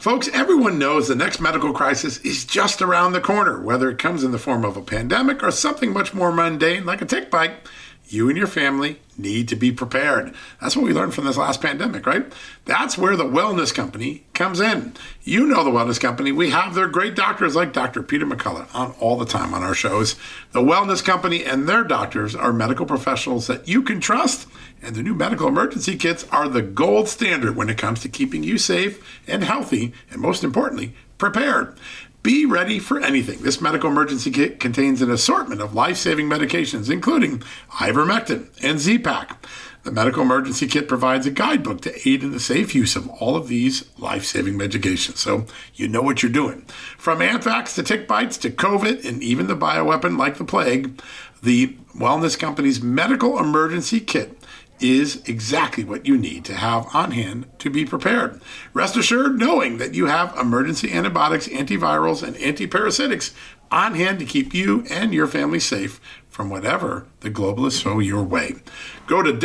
Folks, everyone knows the next medical crisis is just around the corner, whether it comes in the form of a pandemic or something much more mundane like a tick bite. You and your family need to be prepared. That's what we learned from this last pandemic, right? That's where the Wellness Company comes in. You know the Wellness Company. We have their great doctors like Dr. Peter McCullough on all the time on our shows. The Wellness Company and their doctors are medical professionals that you can trust, and the new medical emergency kits are the gold standard when it comes to keeping you safe and healthy, and most importantly, prepared. Be ready for anything. This medical emergency kit contains an assortment of life-saving medications, including ivermectin and Z-Pak. The medical emergency kit provides a guidebook to aid in the safe use of all of these life-saving medications, so you know what you're doing. From anthrax to tick bites to COVID and even the bioweapon like the plague, the Wellness Company's medical emergency kit is exactly what you need to have on hand to be prepared. Rest assured knowing that you have emergency antibiotics, antivirals, and antiparasitics on hand to keep you and your family safe from whatever the globalists throw your way. Go to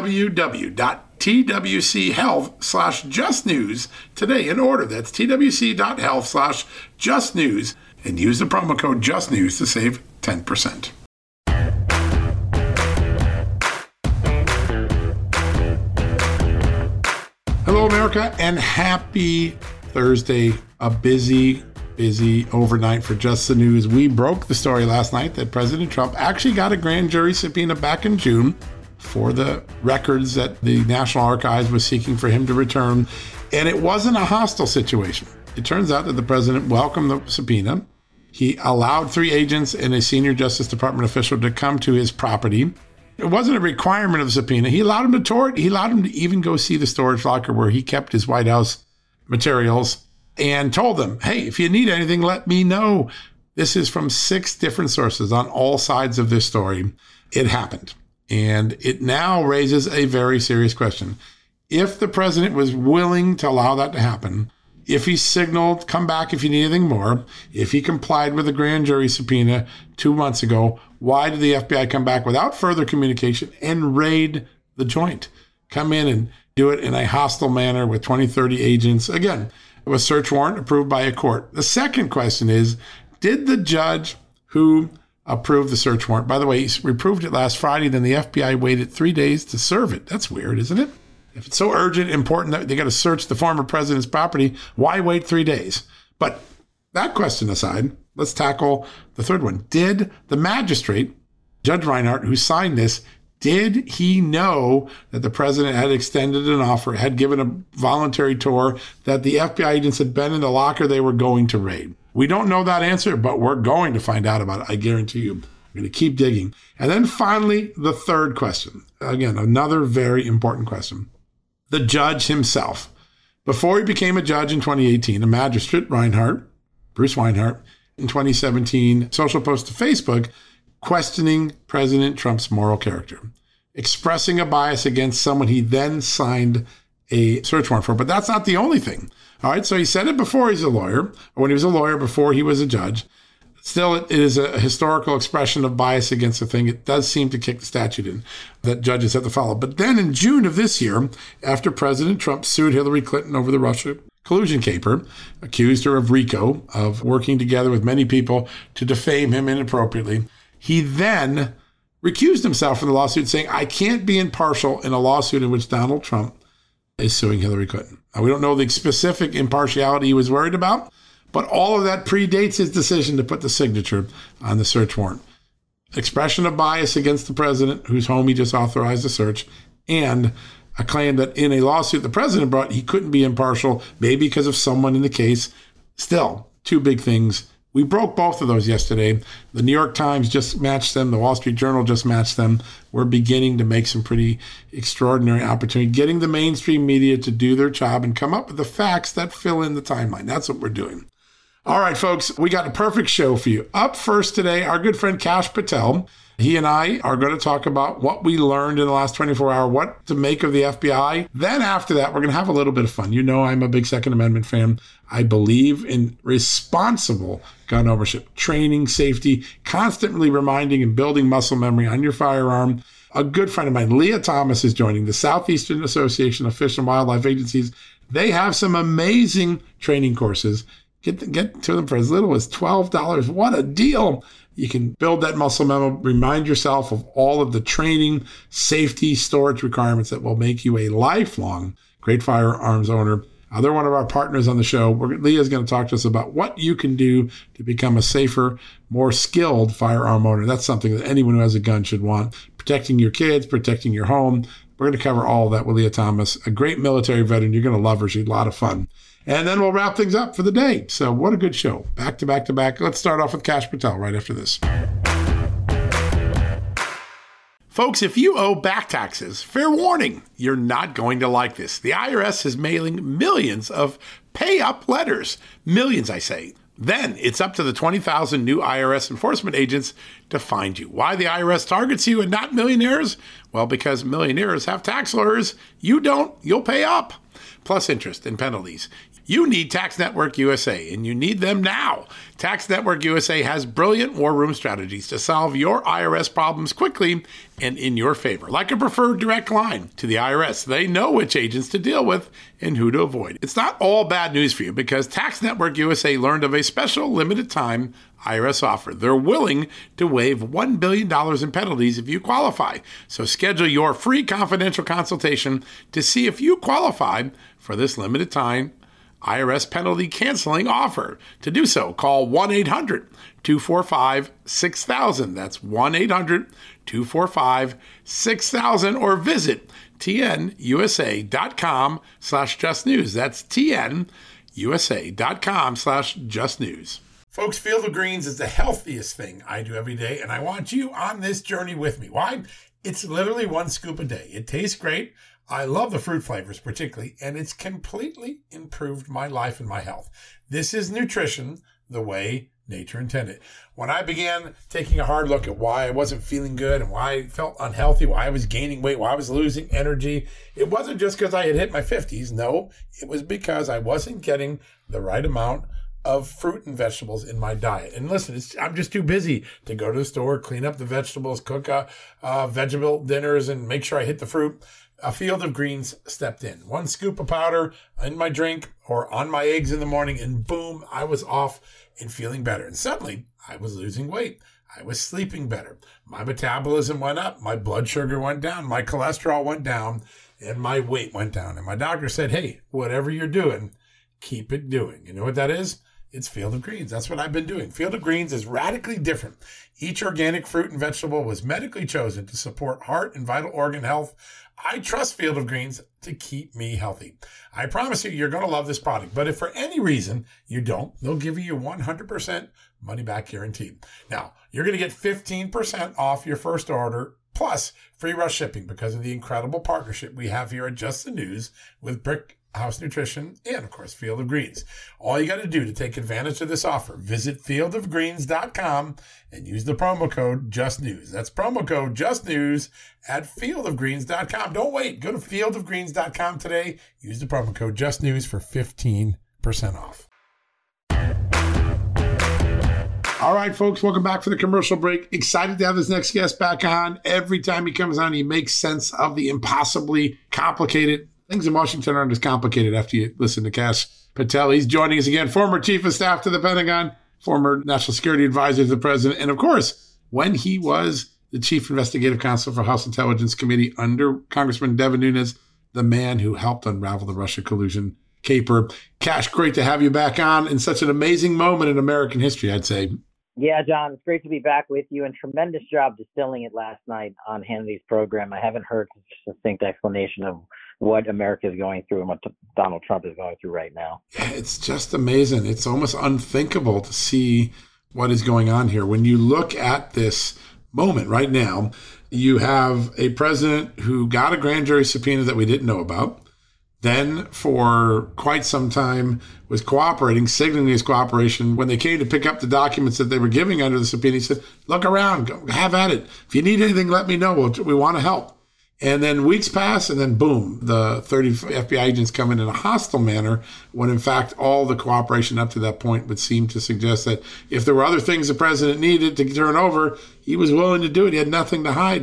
www.twchealth/justnews today and order. That's twc.health/justnews and use the promo code JUSTNEWS to save 10%. Hello, America, and happy Thursday. A busy overnight for Just the News. We broke the story last night that President Trump actually got a grand jury subpoena back in June for the records that the National Archives was seeking for him to return, and it wasn't a hostile situation. It turns out that the president welcomed the subpoena. He allowed 3 agents and a senior Justice Department official to come to his property. It wasn't a requirement of the subpoena. He allowed him to tour it. He allowed him to even go see the storage locker where he kept his White House materials and told them, hey, if you need anything, let me know. This is from 6 different sources on all sides of this story. It happened. And it now raises a very serious question. If the president was willing to allow that to happen, if he signaled, come back if you need anything more, if he complied with the grand jury subpoena 2 months ago, why did the FBI come back without further communication and raid the joint? Come in and do it in a hostile manner with 20, 30 agents. Again, it was a search warrant approved by a court. The second question is, did the judge who approved the search warrant, by the way, he approved it last Friday, then the FBI waited 3 days to serve it. That's weird, isn't it? If it's so urgent, important that they got to search the former president's property, why wait 3 days? But that question aside, let's tackle the third one. Did the magistrate, Judge Reinhart, who signed this, did he know that the president had extended an offer, had given a voluntary tour, that the FBI agents had been in the locker they were going to raid? We don't know that answer, but we're going to find out about it. I guarantee you. We're going to keep digging. And then finally, the third question. Again, another very important question. The judge himself. Before he became a judge in 2018, a magistrate, Bruce Reinhart, in 2017, social post to Facebook, questioning President Trump's moral character, expressing a bias against someone he then signed a search warrant for. But that's not the only thing. All right, so he said it before he's a lawyer, or when he was a lawyer before he was a judge. Still, it is a historical expression of bias against a thing. It does seem to kick the statute in that judges have to follow. But then in June of this year, after President Trump sued Hillary Clinton over the Russia collusion caper, accused her of RICO, of working together with many people to defame him inappropriately, he then recused himself from the lawsuit, saying, I can't be impartial in a lawsuit in which Donald Trump is suing Hillary Clinton. Now, we don't know the specific impartiality he was worried about, but all of that predates his decision to put the signature on the search warrant. Expression of bias against the president, whose home he just authorized the search, and a claim that in a lawsuit the president brought, he couldn't be impartial, maybe because of someone in the case. Still, 2 big things. We broke both of those yesterday. The New York Times just matched them. The Wall Street Journal just matched them. We're beginning to make some pretty extraordinary opportunity, getting the mainstream media to do their job and come up with the facts that fill in the timeline. That's what we're doing. All right, folks, we got a perfect show for you. Up first today, our good friend Kash Patel. He and I are going to talk about what we learned in the last 24 hours, what to make of the FBI. Then after that, we're going to have a little bit of fun. You know, I'm a big Second Amendment fan. I believe in responsible gun ownership, training, safety, constantly reminding and building muscle memory on your firearm. A good friend of mine, Leah Thomas, is joining the Southeastern Association of Fish and Wildlife Agencies They have some amazing training courses. Get to them for as little as $12. What a deal. You can build that muscle memory, remind yourself of all of the training, safety, storage requirements that will make you a lifelong great firearms owner. They're one of our partners on the show. Leah's going to talk to us about what you can do to become a safer, more skilled firearm owner. That's something that anyone who has a gun should want. Protecting your kids, protecting your home. We're going to cover all of that with Leah Thomas, a great military veteran. You're going to love her. She's a lot of fun. And then we'll wrap things up for the day. So what a good show. Back to back to back. Let's start off with Kash Patel right after this. Folks, if you owe back taxes, fair warning, you're not going to like this. The IRS is mailing millions of pay-up letters. Millions, I say. Then it's up to the 20,000 new IRS enforcement agents to find you. Why the IRS targets you and not millionaires? Well, because millionaires have tax lawyers. You don't. You'll pay up. Plus interest and penalties. You need Tax Network USA, and you need them now. Tax Network USA has brilliant war room strategies to solve your IRS problems quickly and in your favor. Like a preferred direct line to the IRS. They know which agents to deal with and who to avoid. It's not all bad news for you because Tax Network USA learned of a special limited time IRS offer. They're willing to waive $1 billion in penalties if you qualify. So schedule your free confidential consultation to see if you qualify for this limited time IRS penalty canceling offer. To do so, call 1-800-245-6000. That's 1-800-245-6000 or visit tnusa.com/justnews. That's tnusa.com/justnews. Folks, Field of Greens is the healthiest thing I do every day, and I want you on this journey with me. Why? It's literally one scoop a day. It tastes great. I love the fruit flavors particularly, and it's completely improved my life and my health. This is nutrition the way nature intended. When I began taking a hard look at why I wasn't feeling good and why I felt unhealthy, why I was gaining weight, why I was losing energy, it wasn't just because I had hit my 50s. No, it was because I wasn't getting the right amount of fruit and vegetables in my diet. And listen, I'm just too busy to go to the store, clean up the vegetables, cook vegetable dinners, and make sure I hit the fruit. A Field of Greens stepped in. One scoop of powder in my drink or on my eggs in the morning, and boom, I was off and feeling better. And suddenly, I was losing weight. I was sleeping better. My metabolism went up. My blood sugar went down. My cholesterol went down. And my weight went down. And my doctor said, hey, whatever you're doing, keep it doing. You know what that is? It's Field of Greens. That's what I've been doing. Field of Greens is radically different. Each organic fruit and vegetable was medically chosen to support heart and vital organ health. I trust Field of Greens to keep me healthy. I promise you, you're going to love this product. But if for any reason you don't, they'll give you 100% money back guarantee. Now, you're going to get 15% off your first order plus free rush shipping because of the incredible partnership we have here at Just the News with Brick House Nutrition, and of course, Field of Greens. All you got to do to take advantage of this offer, visit fieldofgreens.com and use the promo code JustNews. That's promo code JustNews at fieldofgreens.com. Don't wait. Go to fieldofgreens.com today. Use the promo code JustNews for 15% off. All right, folks, welcome back for the commercial break. Excited to have this next guest back on. Every time he comes on, he makes sense of the impossibly complicated. Things in Washington aren't as complicated after you listen to Kash Patel. He's joining us again, former chief of staff to the Pentagon, former national security advisor to the president, and of course, when he was the chief investigative counsel for House Intelligence Committee under Congressman Devin Nunes, the man who helped unravel the Russia collusion caper. Kash, great to have you back on in such an amazing moment in American history, I'd say. Yeah, John, it's great to be back with you, and tremendous job distilling it last night on Hannity's program. I haven't heard such a succinct explanation of what America is going through and what Donald Trump is going through right now. Yeah, it's just amazing. It's almost unthinkable to see what is going on here. When you look at this moment right now, you have a president who got a grand jury subpoena that we didn't know about, then for quite some time was cooperating, signaling his cooperation. When they came to pick up the documents that they were giving under the subpoena, he said, look around, go, have at it. If you need anything, let me know. We want to help. And then weeks pass, and then boom, the 30 FBI agents come in a hostile manner, when in fact all the cooperation up to that point would seem to suggest that if there were other things the president needed to turn over, he was willing to do it. He had nothing to hide.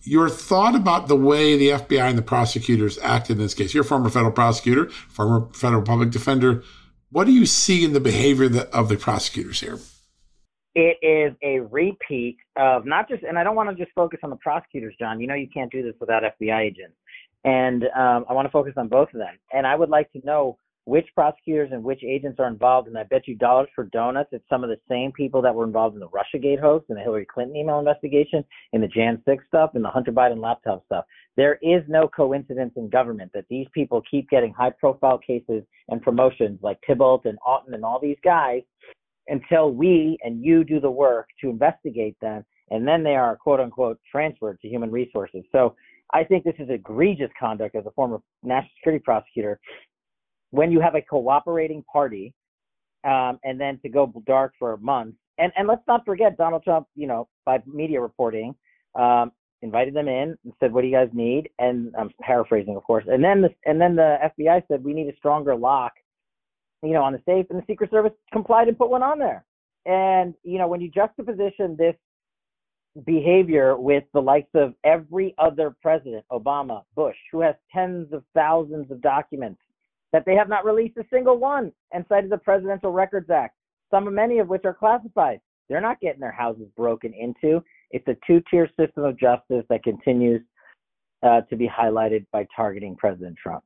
your thought about the way the FBI and the prosecutors acted in this case. You're a former federal prosecutor, former federal public defender. What do you see in the behavior of the prosecutors here? It is a repeat of not just, and I don't want to just focus on the prosecutors, John. You know you can't do this without FBI agents. And I want to focus on both of them. And I would like to know which prosecutors and which agents are involved. And I bet you dollars for donuts, it's some of the same people that were involved in the Russiagate hoax and the Hillary Clinton email investigation, in the Jan 6 stuff, and the Hunter Biden laptop stuff. There is no coincidence in government that these people keep getting high-profile cases and promotions like Thibault and Auten and all these guys until we and you do the work to investigate them, and then they are, quote-unquote, transferred to human resources. So I think this is egregious conduct as a former national security prosecutor. When you have a cooperating party, and then to go dark for a month, and let's not forget Donald Trump, by media reporting, invited them in and said, "What do you guys need?" And I'm paraphrasing, of course. And then the FBI said, "We need a stronger lock, on the safe," and the Secret Service complied and put one on there. And when you juxtaposition this behavior with the likes of every other president, Obama, Bush, who has tens of thousands of documents that they have not released a single one, and cited the Presidential Records Act, many of which are classified. They're not getting their houses broken into. It's a two-tier system of justice that continues to be highlighted by targeting President Trump.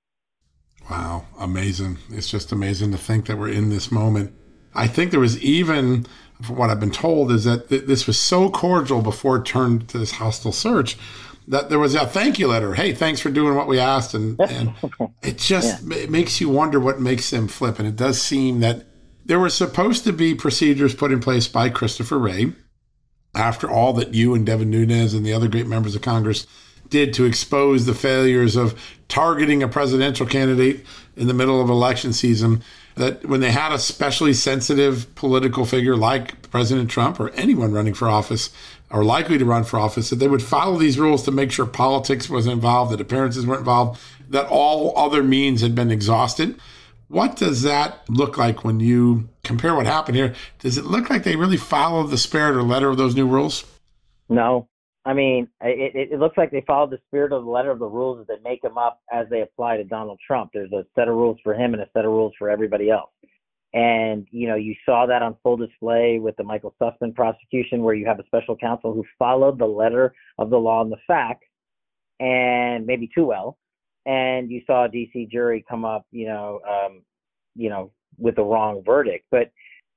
Wow, amazing. It's just amazing to think that we're in this moment. I think there was even, from what I've been told, is that this was so cordial before it turned to this hostile search that there was a thank you letter. Hey, thanks for doing what we asked. And it just it makes you wonder what makes them flip. And it does seem that there were supposed to be procedures put in place by Christopher Wray after all that you and Devin Nunes and the other great members of Congress did to expose the failures of targeting a presidential candidate in the middle of election season, that when they had a especially sensitive political figure like President Trump or anyone running for office or likely to run for office, that they would follow these rules to make sure politics wasn't involved, that appearances weren't involved, that all other means had been exhausted. What does that look like when you compare what happened here? Does it look like they really followed the spirit or letter of those new rules? No. I mean, it looks like they followed the spirit of the letter of the rules that make them up as they apply to Donald Trump. There's a set of rules for him and a set of rules for everybody else. And, you saw that on full display with the Michael Sussman prosecution, where you have a special counsel who followed the letter of the law and the facts, and maybe too well. And you saw a D.C. jury come up, with the wrong verdict. But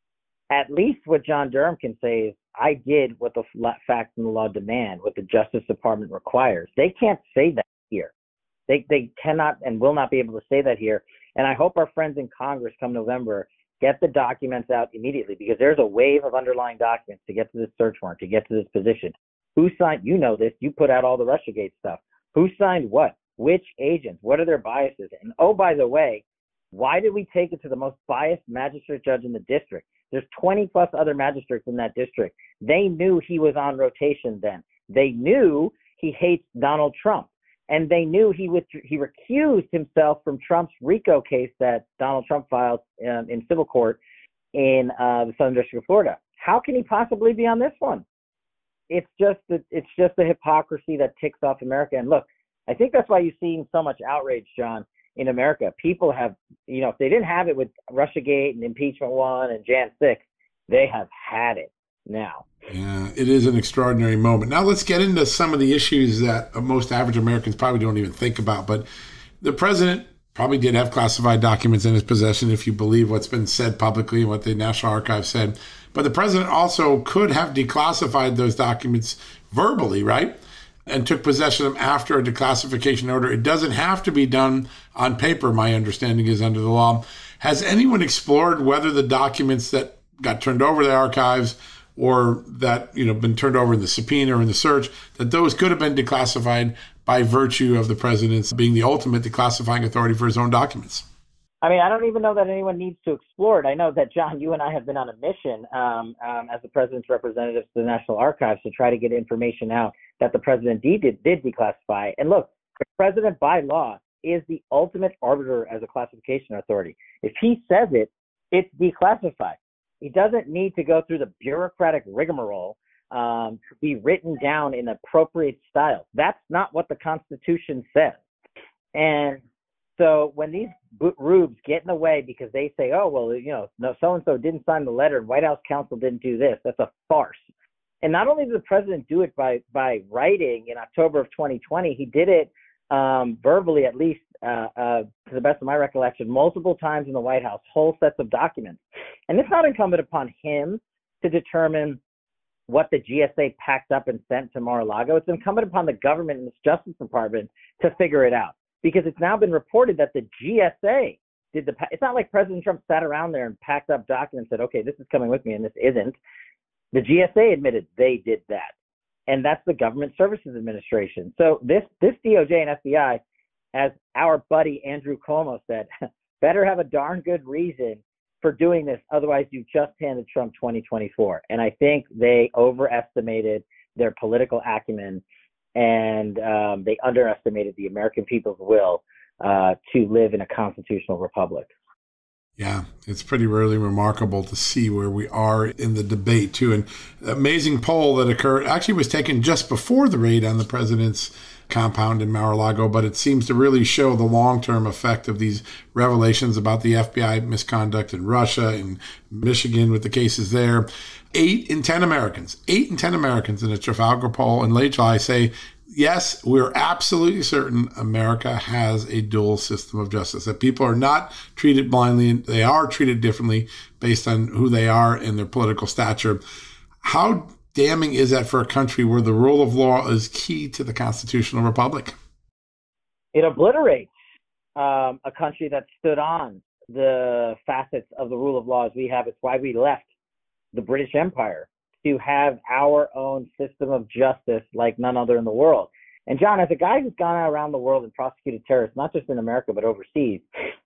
at least what John Durham can say is, I did what the facts and the law demand, what the Justice Department requires. They can't say that here. They cannot and will not be able to say that here. And I hope our friends in Congress come November get the documents out immediately, because there's a wave of underlying documents to get to this search warrant, to get to this position. Who signed? You know this. You put out all the Russiagate stuff. Who signed what? Which agents? What are their biases? And oh, by the way, why did we take it to the most biased magistrate judge in the district? There's 20 plus other magistrates in that district. They knew he was on rotation then. They knew he hates Donald Trump. And they knew he recused himself from Trump's RICO case that Donald Trump filed in civil court in the Southern District of Florida. How can he possibly be on this one? It's just the hypocrisy that ticks off America. And look, I think that's why you're seeing so much outrage, John, in America. People have, if they didn't have it with Russiagate and Impeachment 1 and Jan 6, they have had it now. Yeah, it is an extraordinary moment. Now let's get into some of the issues that most average Americans probably don't even think about. But the president probably did have classified documents in his possession, if you believe what's been said publicly and what the National Archives said. But the president also could have declassified those documents verbally, right? And took possession of them after a declassification order. It doesn't have to be done on paper, my understanding is, under the law. Has anyone explored whether the documents that got turned over to the archives or that, been turned over in the subpoena or in the search, that those could have been declassified by virtue of the president's being the ultimate declassifying authority for his own documents? I mean, I don't even know that anyone needs to explore it. I know that, John, you and I have been on a mission as the president's representatives to the National Archives to try to get information out that the president did declassify. And look, the president by law is the ultimate arbiter as a classification authority. If he says it, it's declassified. He doesn't need to go through the bureaucratic rigmarole to be written down in appropriate style. That's not what the Constitution says. And so when these rubes get in the way because they say, oh, well, no, so-and-so didn't sign the letter and White House counsel didn't do this, that's a farce. And not only did the president do it by writing in October of 2020, he did it verbally, at least to the best of my recollection, multiple times in the White House, whole sets of documents. And it's not incumbent upon him to determine what the GSA packed up and sent to Mar-a-Lago. It's incumbent upon the government and the Justice Department to figure it out, because it's now been reported that the GSA did it's not like President Trump sat around there and packed up documents and said, okay, this is coming with me and this isn't. The GSA admitted they did that. And that's the Government Services Administration. So this DOJ and FBI, as our buddy Andrew Cuomo said, better have a darn good reason for doing this. Otherwise, you just handed Trump 2024. And I think they overestimated their political acumen, and they underestimated the American people's will to live in a constitutional republic. Yeah, it's pretty really remarkable to see where we are in the debate, too. And the amazing poll that occurred actually was taken just before the raid on the president's compound in Mar-a-Lago, but it seems to really show the long-term effect of these revelations about the FBI misconduct in Russia and Michigan with the cases there. 8 in 10 Americans in a Trafalgar poll in late July say, yes, we're absolutely certain America has a dual system of justice, that people are not treated blindly, and they are treated differently based on who they are and their political stature. How damning is that for a country where the rule of law is key to the constitutional republic? It obliterates a country that stood on the facets of the rule of law as we have. It's why we left the British Empire, to have our own system of justice like none other in the world. And John, as a guy who's gone out around the world and prosecuted terrorists, not just in America, but overseas,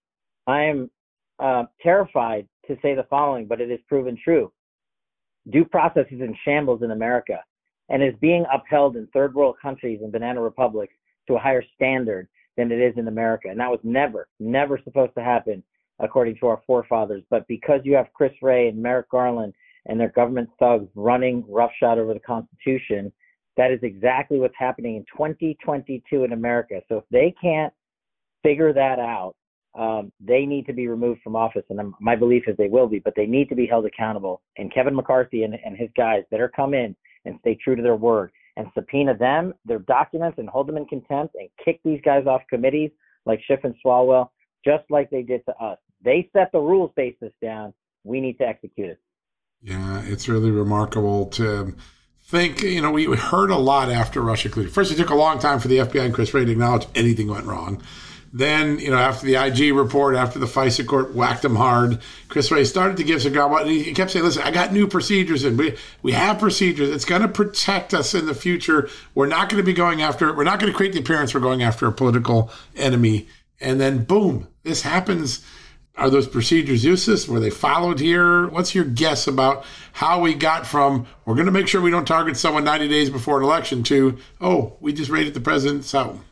I am terrified to say the following, but it is proven true. Due process is in shambles in America and is being upheld in third world countries and banana republics to a higher standard than it is in America. And that was never supposed to happen according to our forefathers. But because you have Chris Wray and Merrick Garland and their government thugs running roughshod over the Constitution, that is exactly what's happening in 2022 in America. So if they can't figure that out, they need to be removed from office. And my belief is they will be, but they need to be held accountable. And Kevin McCarthy and his guys better come in and stay true to their word and subpoena them, their documents, and hold them in contempt and kick these guys off committees like Schiff and Swalwell, just like they did to us. They set the rules basis down. We need to execute it. Yeah, it's really remarkable to think, we heard a lot after Russia cleared. First, it took a long time for the FBI and Chris Wray to acknowledge anything went wrong. Then, after the IG report, after the FISA court whacked him hard, Chris Wray started to give some ground. He kept saying, listen, I got new procedures, and we have procedures. It's going to protect us in the future. We're not going to be going after, we're not going to create the appearance we're going after a political enemy. And then, boom, this happens. Are those procedures useless? Were they followed here? What's your guess about how we got from, we're going to make sure we don't target someone 90 days before an election, to, oh, we just raided the president, so.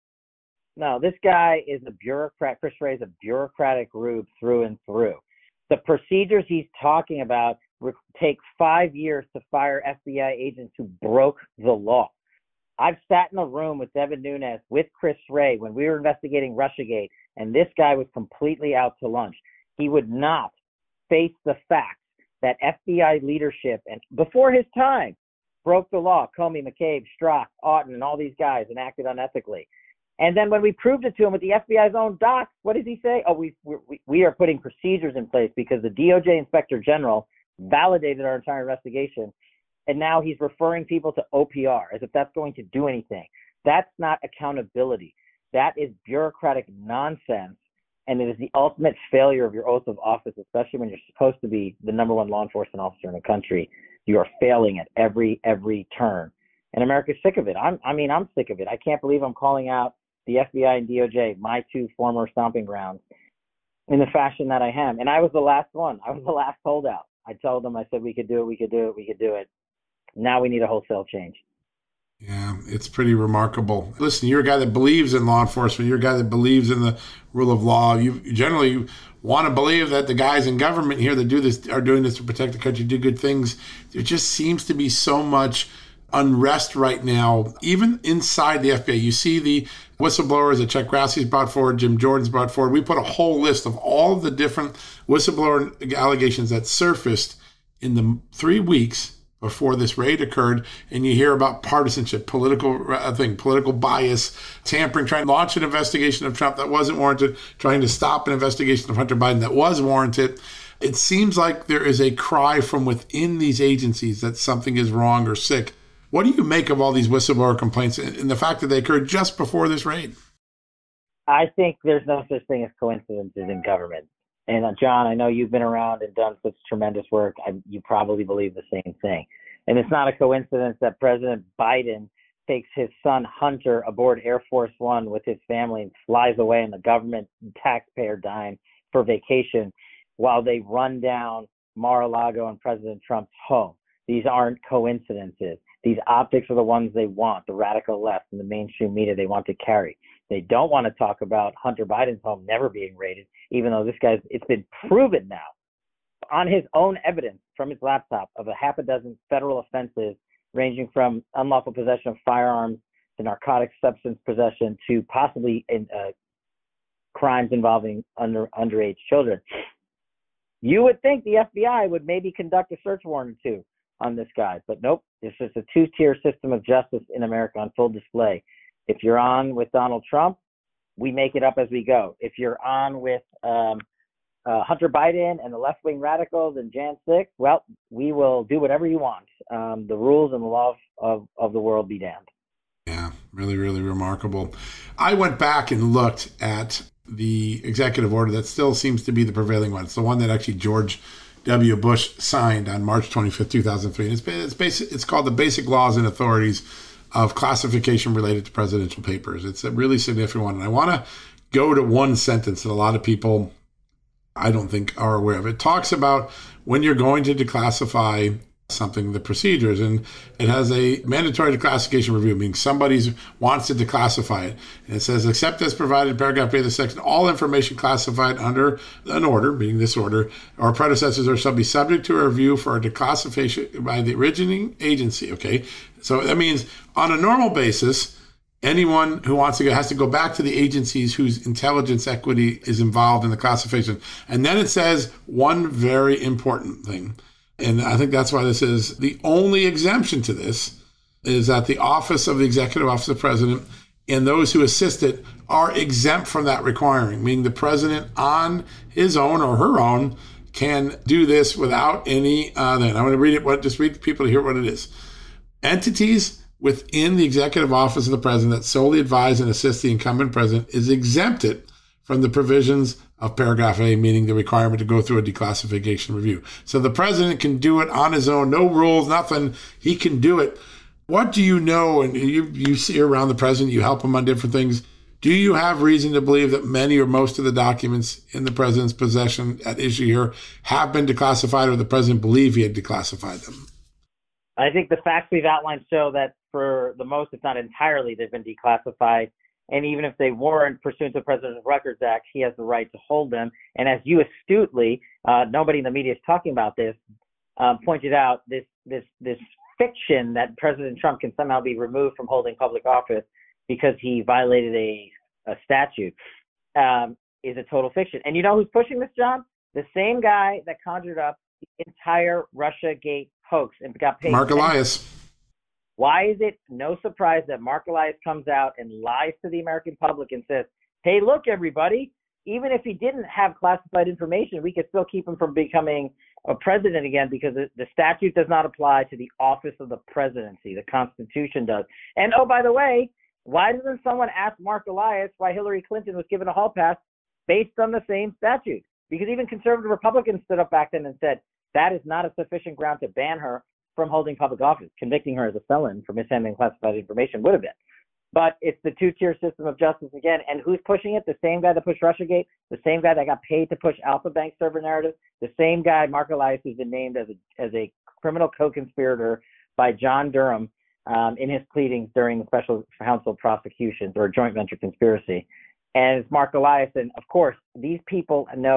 No, this guy is a bureaucrat. Chris Wray is a bureaucratic rube through and through. The procedures he's talking about take 5 years to fire FBI agents who broke the law. I've sat in a room with Devin Nunes, with Chris Wray, when we were investigating Russiagate, and this guy was completely out to lunch. He would not face the fact that FBI leadership, and before his time, broke the law. Comey, McCabe, Strzok, Auten, and all these guys, and acted unethically. And then when we proved it to him with the FBI's own docs, what did he say? Oh, we are putting procedures in place because the DOJ Inspector General validated our entire investigation. And now he's referring people to OPR as if that's going to do anything. That's not accountability. That is bureaucratic nonsense. And it is the ultimate failure of your oath of office, especially when you're supposed to be the number one law enforcement officer in the country. You are failing at every turn. And America's sick of it. I'm sick of it. I can't believe I'm calling out the FBI and DOJ, my two former stomping grounds, in the fashion that I am. And I was the last one. I was the last holdout. I told them, I said, we could do it. Now we need a wholesale change. Yeah, it's pretty remarkable. Listen, you're a guy that believes in law enforcement. You're a guy that believes in the rule of law. You generally want to believe that the guys in government here that do this are doing this to protect the country, do good things. There just seems to be so much unrest right now, even inside the FBI. You see the whistleblowers that Chuck Grassie's brought forward, Jim Jordan's brought forward. We put a whole list of all of the different whistleblower allegations that surfaced in the 3 weeks before this raid occurred, and you hear about partisanship, political bias, tampering, trying to launch an investigation of Trump that wasn't warranted, trying to stop an investigation of Hunter Biden that was warranted. It seems like there is a cry from within these agencies that something is wrong or sick. What do you make of all these whistleblower complaints and the fact that they occurred just before this raid? I think there's no such thing as coincidences in government. And John, I know you've been around and done such tremendous work. You probably believe the same thing. And it's not a coincidence that President Biden takes his son Hunter aboard Air Force One with his family and flies away on the government taxpayer dime for vacation while they run down Mar-a-Lago and President Trump's home. These aren't coincidences. These optics are the ones they want, the radical left and the mainstream media they want to carry. They don't want to talk about Hunter Biden's home never being raided, even though it's been proven now on his own evidence from his laptop of a half a dozen federal offenses ranging from unlawful possession of firearms to narcotic substance possession to possibly crimes involving underage children. You would think the FBI would maybe conduct a search warrant or two on this guy, but nope. It's just a two-tier system of justice in America on full display. If you're on with Donald Trump, we make it up as we go. If you're on with Hunter Biden and the left-wing radicals and Jan 6, well, we will do whatever you want. The rules and the laws of the world be damned. Yeah, really, really remarkable. I went back and looked at the executive order that still seems to be the prevailing one. It's the one that actually George W. Bush signed on March 25th, 2003. And it's called the Basic Laws and Authorities of Classification Related to Presidential Papers. It's a really significant one. And I want to go to one sentence that a lot of people, I don't think, are aware of. It talks about when you're going to declassify something, the procedures, and it has a mandatory declassification review, meaning somebody wants to declassify it. And it says, except as provided in paragraph A of the section, all information classified under an order, meaning this order, or predecessors, or shall be subject to a review for a declassification by the originating agency. Okay, so that means on a normal basis, anyone who wants to go has to go back to the agencies whose intelligence equity is involved in the classification. And then it says one very important thing. And I think that's why this is the only exemption to this is that the office of the executive office of the president and those who assist it are exempt from that requiring, meaning the president on his own or her own can do this without any, then I'm going to read it, just read the people to hear what it is. Entities within the executive office of the president that solely advise and assist the incumbent president is exempted from the provisions of paragraph A, meaning the requirement to go through a declassification review. So the president can do it on his own, no rules, nothing. He can do it. What do you know? And you see around the president, you help him on different things. Do you have reason to believe that many or most of the documents in the president's possession at issue here have been declassified, or the president believe he had declassified them? I think the facts we've outlined show that for the most, if not entirely, they've been declassified. And even if they weren't pursuant to the President's Records Act, he has the right to hold them. And as you astutely, nobody in the media is talking about this, pointed out, this fiction that President Trump can somehow be removed from holding public office because he violated a statute is a total fiction. And you know who's pushing this, John? The same guy that conjured up the entire Russiagate hoax and got paid. Mark Elias. Why is it no surprise that Mark Elias comes out and lies to the American public and says, hey, look, everybody, even if he didn't have classified information, we could still keep him from becoming a president again because the statute does not apply to the office of the presidency. The Constitution does. And, oh, by the way, why doesn't someone ask Mark Elias why Hillary Clinton was given a hall pass based on the same statute? Because even conservative Republicans stood up back then and said that is not a sufficient ground to ban her from holding public office. Convicting her as a felon for mishandling classified information would have been. But it's the two-tier system of justice again. And who's pushing it? The same guy that pushed Russiagate, the same guy that got paid to push Alpha Bank server narrative, the same guy, Mark Elias, who's been named as a criminal co-conspirator by John Durham in his pleadings during the special counsel prosecutions or joint venture conspiracy. And it's Mark Elias. And of course, these people know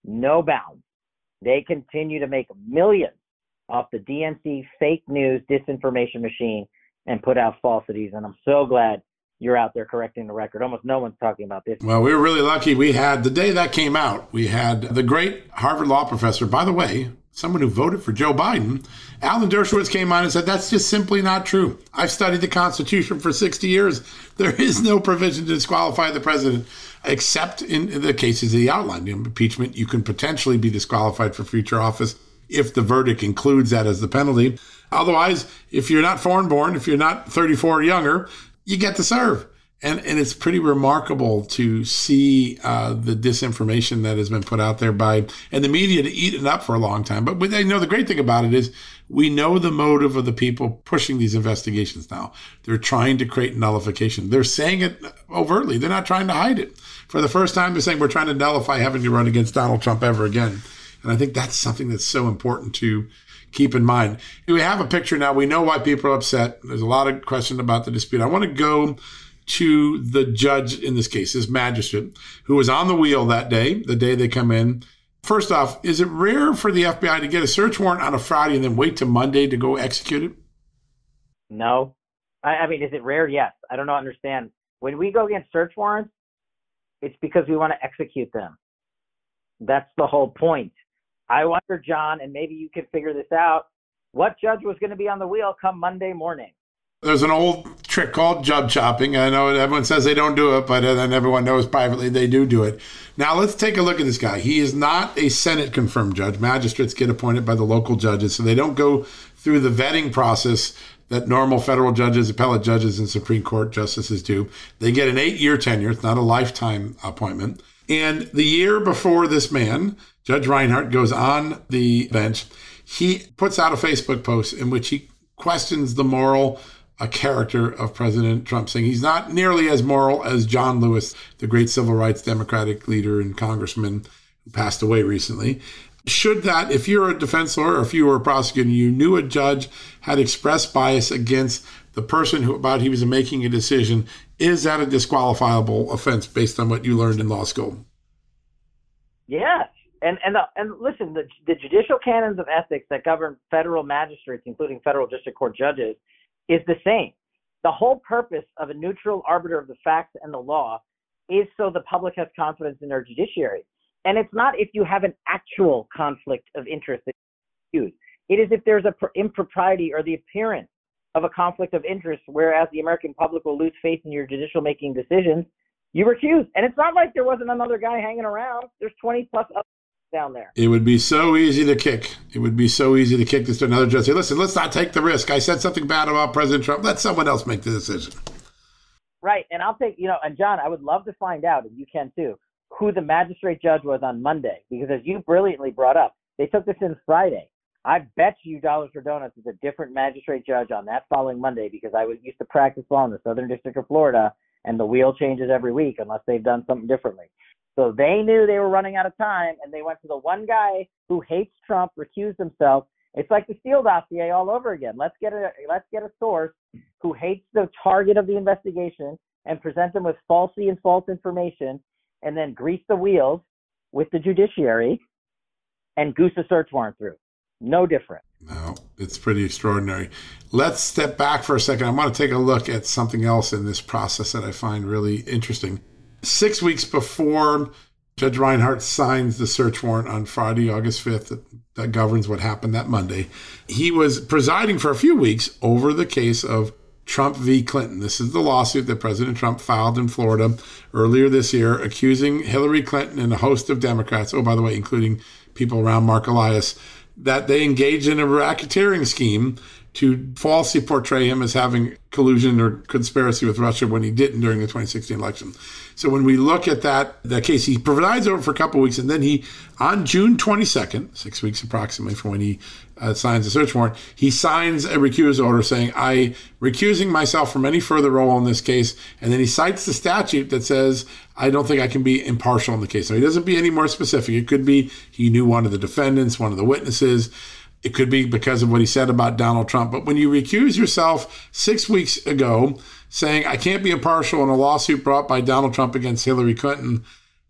no bounds. They continue to make millions off the DNC fake news disinformation machine and put out falsities. And I'm so glad you're out there correcting the record. Almost no one's talking about this. Well, we were really lucky. We had, the day that came out, we had the great Harvard law professor, by the way, someone who voted for Joe Biden, Alan Dershowitz, came on and said, that's just simply not true. I've studied the Constitution for 60 years. There is no provision to disqualify the president, except in the cases he outlined. In impeachment, you can potentially be disqualified for future office if the verdict includes that as the penalty. Otherwise, if you're not foreign born, if you're not 34 or younger, you get to serve. And it's pretty remarkable to see the disinformation that has been put out there by, and the media to eat it up for a long time. But the great thing about it is we know the motive of the people pushing these investigations now. They're trying to create nullification. They're saying it overtly. They're not trying to hide it. For the first time, they're saying we're trying to nullify having to run against Donald Trump ever again. And I think that's something that's so important to keep in mind. We have a picture now. We know why people are upset. There's a lot of question about the dispute. I want to go to the judge in this case, this magistrate, who was on the wheel that day, the day they come in. First off, is it rare for the FBI to get a search warrant on a Friday and then wait till Monday to go execute it? No. I mean, is it rare? Yes. I don't understand. When we go against search warrants, it's because we want to execute them. That's the whole point. I wonder, John, and maybe you can figure this out, what judge was going to be on the wheel come Monday morning? There's an old trick called judge chopping. I know everyone says they don't do it, but then everyone knows privately they do it. Now, let's take a look at this guy. He is not a Senate-confirmed judge. Magistrates get appointed by the local judges, so they don't go through the vetting process that normal federal judges, appellate judges, and Supreme Court justices do. They get an 8-year tenure. It's not a lifetime appointment. And the year before this man, Judge Reinhart, goes on the bench, he puts out a Facebook post in which he questions the moral character of President Trump, saying he's not nearly as moral as John Lewis, the great civil rights Democratic leader and congressman who passed away recently. Should that, if you're a defense lawyer or if you were a prosecutor, you knew a judge had expressed bias against the person he was making a decision, is that a disqualifiable offense based on what you learned in law school? Yes. And listen, the judicial canons of ethics that govern federal magistrates, including federal district court judges, is the same. The whole purpose of a neutral arbiter of the facts and the law is so the public has confidence in their judiciary. And it's not if you have an actual conflict of interest that you use. It is if there's an impropriety or the appearance of a conflict of interest, whereas the American public will lose faith in your judicial making decisions, you recuse. And it's not like there wasn't another guy hanging around. There's 20 plus others down there. It would be so easy to kick. It would be so easy to kick this to another judge. Say, listen, let's not take the risk. I said something bad about President Trump. Let someone else make the decision. Right. And I'll take, and John, I would love to find out, and you can too, who the magistrate judge was on Monday. Because as you brilliantly brought up, they took this in Friday. I bet you dollars for donuts is a different magistrate judge on that following Monday, because I used to practice law in the Southern District of Florida, and the wheel changes every week unless they've done something differently. So they knew they were running out of time, and they went to the one guy who hates Trump, recused himself. It's like the Steele dossier all over again. Let's get a source who hates the target of the investigation and present them with false information, and then grease the wheels with the judiciary and goose a search warrant through. No different. No, it's pretty extraordinary. Let's step back for a second. I want to take a look at something else in this process that I find really interesting. 6 weeks before Judge Reinhart signs the search warrant on Friday, August 5th, that governs what happened that Monday, he was presiding for a few weeks over the case of Trump v. Clinton. This is the lawsuit that President Trump filed in Florida earlier this year, accusing Hillary Clinton and a host of Democrats, oh, by the way, including people around Mark Elias, that they engaged in a racketeering scheme to falsely portray him as having collusion or conspiracy with Russia when he didn't during the 2016 election. So when we look at that case, he presides over for a couple of weeks, and then he, on June 22nd, 6 weeks approximately from when he signs the search warrant, he signs a recusal order saying, I recusing myself from any further role in this case. And then he cites the statute that says, I don't think I can be impartial in the case. So he doesn't be any more specific. It could be he knew one of the defendants, one of the witnesses. It could be because of what he said about Donald Trump. But when you recuse yourself 6 weeks ago, saying I can't be impartial in a lawsuit brought by Donald Trump against Hillary Clinton,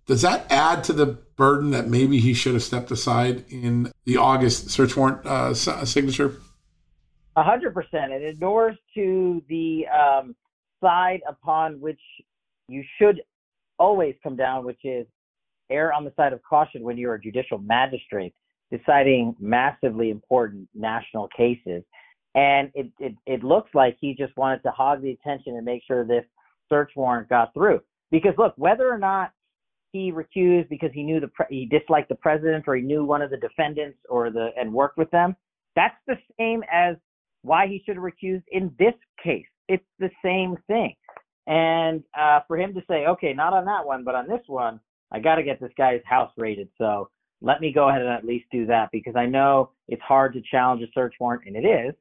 Does that add to the burden that maybe he should have stepped aside in the August search warrant signature? 100%. It endures to the side upon which you should always come down, which is err on the side of caution when you're a judicial magistrate deciding massively important national cases. And it looks like he just wanted to hog the attention and make sure this search warrant got through. Because look, whether or not he recused because he knew he disliked the president, or he knew one of the defendants and worked with them, that's the same as why he should have recused in this case. It's the same thing. And for him to say, okay, not on that one, but on this one, I got to get this guy's house raided. So let me go ahead and at least do that, because I know it's hard to challenge a search warrant, and it is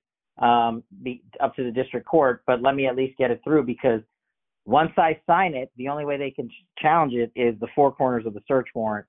up to the district court, but let me at least get it through, because once I sign it, the only way they can challenge it is the four corners of the search warrant.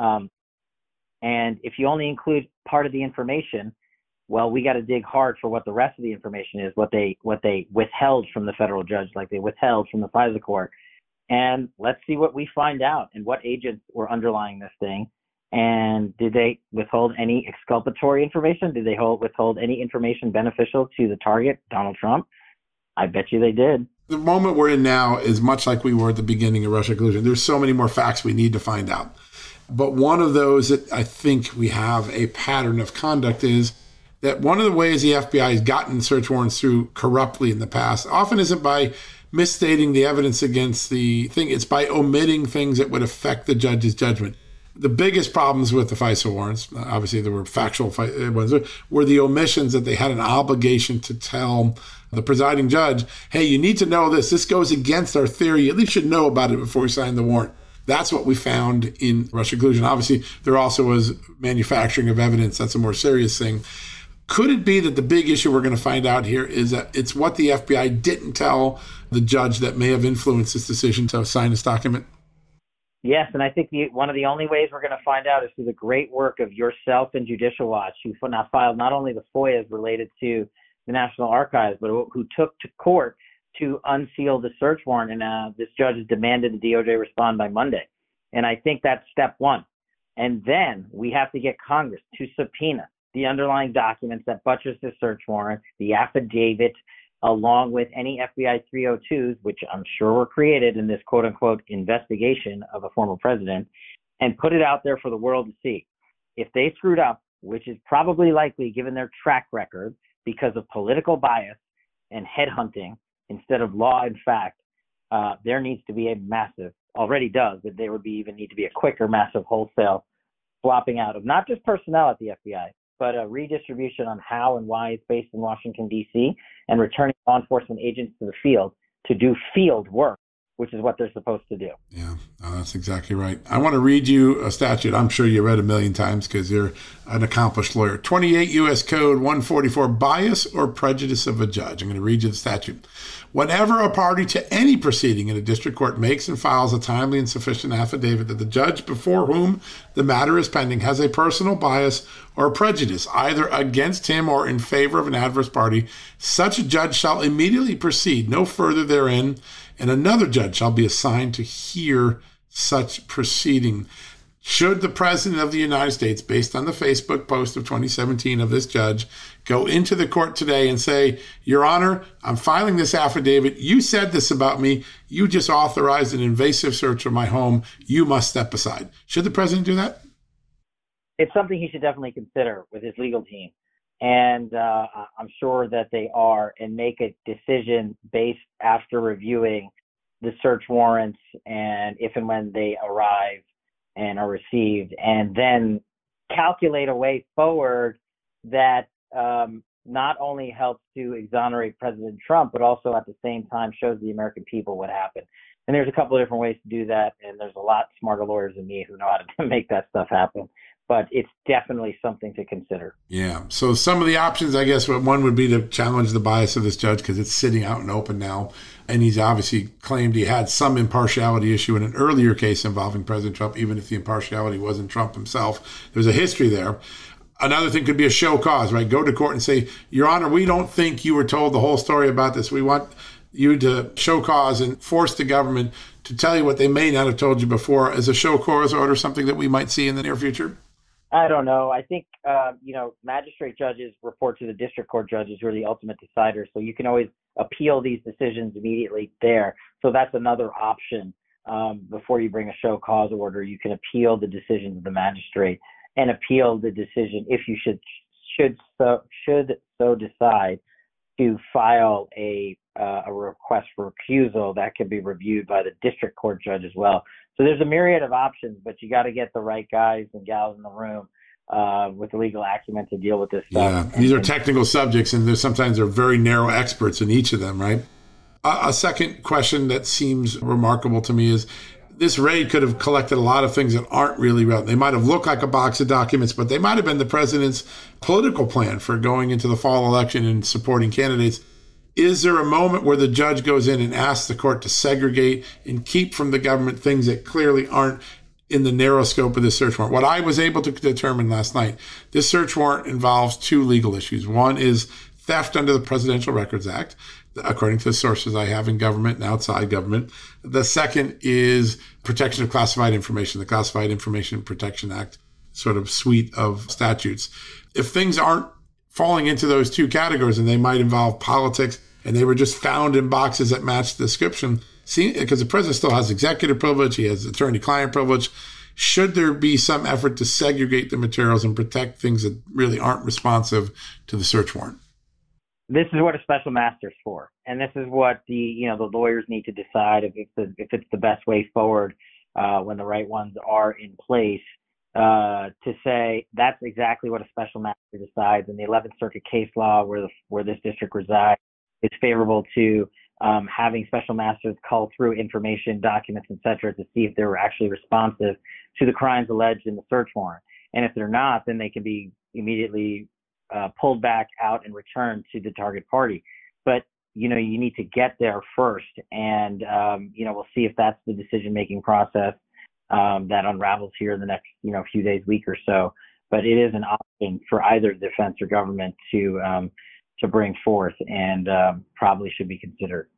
And if you only include part of the information, well, we got to dig hard for what the rest of the information is, what they withheld from the federal judge, like they withheld from the FISA court. And let's see what we find out and what agents were underlying this thing. And did they withhold any exculpatory information? Did they withhold any information beneficial to the target, Donald Trump? I bet you they did. The moment we're in now is much like we were at the beginning of Russia collusion. There's so many more facts we need to find out. But one of those that I think we have a pattern of conduct is that one of the ways the FBI has gotten search warrants through corruptly in the past often isn't by misstating the evidence against the thing. It's by omitting things that would affect the judge's judgment. The biggest problems with the FISA warrants, obviously there were factual ones, were the omissions that they had an obligation to tell the presiding judge, hey, you need to know this. This goes against our theory. You at least should know about it before you sign the warrant. That's what we found in Russia collusion. Obviously, there also was manufacturing of evidence. That's a more serious thing. Could it be that the big issue we're going to find out here is that it's what the FBI didn't tell the judge that may have influenced this decision to sign this document? Yes, and I think one of the only ways we're going to find out is through the great work of yourself and Judicial Watch, who now filed not only the FOIAs related to the National Archives, but who took to court to unseal the search warrant. And this judge has demanded the DOJ respond by Monday. And I think that's step one. And then we have to get Congress to subpoena the underlying documents that buttress the search warrant, the affidavit, along with any FBI 302s, which I'm sure were created in this quote-unquote investigation of a former president, and put it out there for the world to see. If they screwed up, which is probably likely given their track record because of political bias and headhunting instead of law and fact, there needs to be a massive, already does, but there would be even need to be a quicker, massive wholesale swapping out of not just personnel at the FBI, but a redistribution on how and why it's based in Washington, D.C., and returning law enforcement agents to the field to do field work, which is what they're supposed to do. Yeah, that's exactly right. I want to read you a statute I'm sure you read a million times because you're an accomplished lawyer. 28 U.S. Code 144, bias or prejudice of a judge. I'm going to read you the statute. Whenever a party to any proceeding in a district court makes and files a timely and sufficient affidavit that the judge before whom the matter is pending has a personal bias or prejudice, either against him or in favor of an adverse party, such a judge shall immediately proceed no further therein, and another judge shall be assigned to hear such proceeding. Should the President of the United States, based on the Facebook post of 2017 of this judge, go into the court today and say, Your Honor, I'm filing this affidavit. You said this about me. You just authorized an invasive search of my home. You must step aside. Should the President do that? It's something he should definitely consider with his legal team. And I'm sure that they are, and make a decision based after reviewing the search warrants and if and when they arrive and are received, and then calculate a way forward that not only helps to exonerate President Trump, but also at the same time shows the American people what happened. And there's a couple of different ways to do that, and there's a lot smarter lawyers than me who know how to make that stuff happen. But it's definitely something to consider. Yeah. So some of the options, I guess, one would be to challenge the bias of this judge because it's sitting out and open now. And he's obviously claimed he had some impartiality issue in an earlier case involving President Trump, even if the impartiality wasn't Trump himself. There's a history there. Another thing could be a show cause, right? Go to court and say, Your Honor, we don't think you were told the whole story about this. We want you to show cause and force the government to tell you what they may not have told you before as a show cause order, something that we might see in the near future? I don't know. I think, magistrate judges report to the district court judges who are the ultimate deciders. So you can always appeal these decisions immediately there. So that's another option. Before you bring a show cause order, you can appeal the decision of the magistrate and appeal the decision if you should so decide to file a request for recusal. That can be reviewed by the district court judge as well. So there's a myriad of options, but you got to get the right guys and gals in the room with the legal acumen to deal with this stuff. Yeah, these are technical subjects, and sometimes they're very narrow experts in each of them, right? A second question that seems remarkable to me is this raid could have collected a lot of things that aren't really relevant. They might have looked like a box of documents, but they might have been the president's political plan for going into the fall election and supporting candidates. Is there a moment where the judge goes in and asks the court to segregate and keep from the government things that clearly aren't in the narrow scope of this search warrant? What I was able to determine last night, this search warrant involves two legal issues. One is theft under the Presidential Records Act, according to the sources I have in government and outside government. The second is protection of classified information, the Classified Information Protection Act sort of suite of statutes. If things aren't falling into those two categories and they might involve politics and they were just found in boxes that match the description, because the president still has executive privilege, he has attorney-client privilege, should there be some effort to segregate the materials and protect things that really aren't responsive to the search warrant? This is what a special master is for, and this is what the lawyers need to decide if it's the best way forward when the right ones are in place. To say that's exactly what a special master decides, and the 11th Circuit case law where this district resides is favorable to having special masters cull through information, documents, etc., to see if they were actually responsive to the crimes alleged in the search warrant. And if they're not, then they can be immediately pulled back out and returned to the target party. But you need to get there first, and we'll see if that's the decision-making process that unravels here in the next few days, week or so. But it is an option for either defense or government to bring forth, and probably should be considered.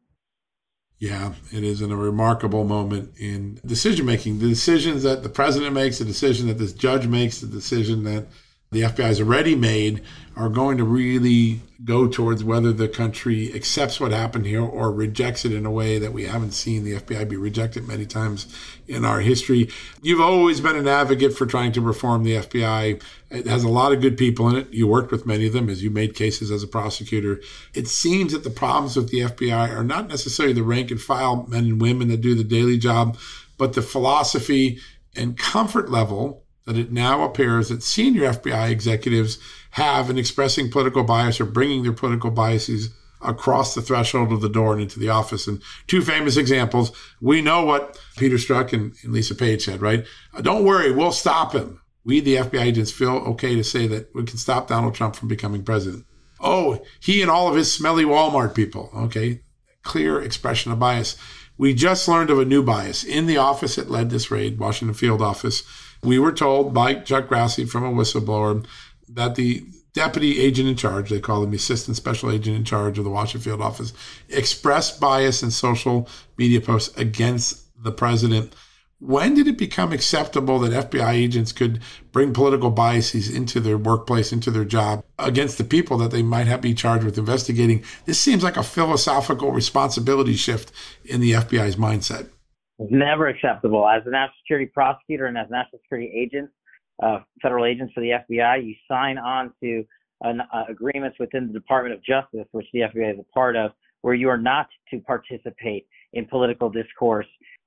Yeah, it is in a remarkable moment in decision making. The decisions that the president makes, the decision that this judge makes, the decision that the FBI has already made are going to really go towards whether the country accepts what happened here or rejects it in a way that we haven't seen the FBI be rejected many times in our history. You've always been an advocate for trying to reform the FBI. It has a lot of good people in it. You worked with many of them as you made cases as a prosecutor. It seems that the problems with the FBI are not necessarily the rank and file men and women that do the daily job, but the philosophy and comfort level that it now appears that senior FBI executives have in expressing political bias or bringing their political biases across the threshold of the door and into the office. And two famous examples, we know what Peter Strzok and Lisa Page said, right? Don't worry, we'll stop him. We, the FBI agents, feel okay to say that we can stop Donald Trump from becoming president. Oh, he and all of his smelly Walmart people. Okay, clear expression of bias. We just learned of a new bias in the office that led this raid, Washington field office. We were told by Chuck Grassley from a whistleblower that the deputy agent in charge, they call him the assistant special agent in charge of the Washington field office, expressed bias in social media posts against the president. When did it become acceptable that FBI agents could bring political biases into their workplace, into their job, against the people that they might have be charged with investigating? This seems like a philosophical responsibility shift in the FBI's mindset. Never acceptable. As a national security prosecutor and as national security agents, federal agents for the FBI, you sign on to agreements within the Department of Justice, which the FBI is a part of, where you are not to participate in political discourse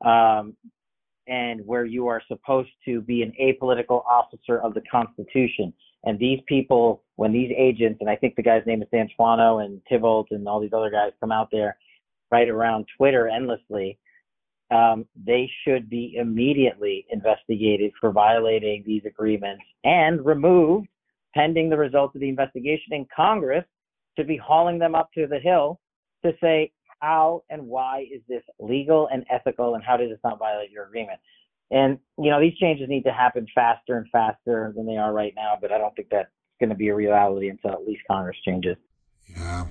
and where you are supposed to be an apolitical officer of the Constitution. And these people, when these agents, and I think the guy's name is D'Antuono and Thibault and all these other guys come out there right around Twitter endlessly, they should be immediately investigated for violating these agreements and removed pending the results of the investigation. And Congress should be hauling them up to the Hill to say, how and why is this legal and ethical, and how does this not violate your agreement? And, these changes need to happen faster and faster than they are right now, but I don't think that's going to be a reality until at least Congress changes. Yeah.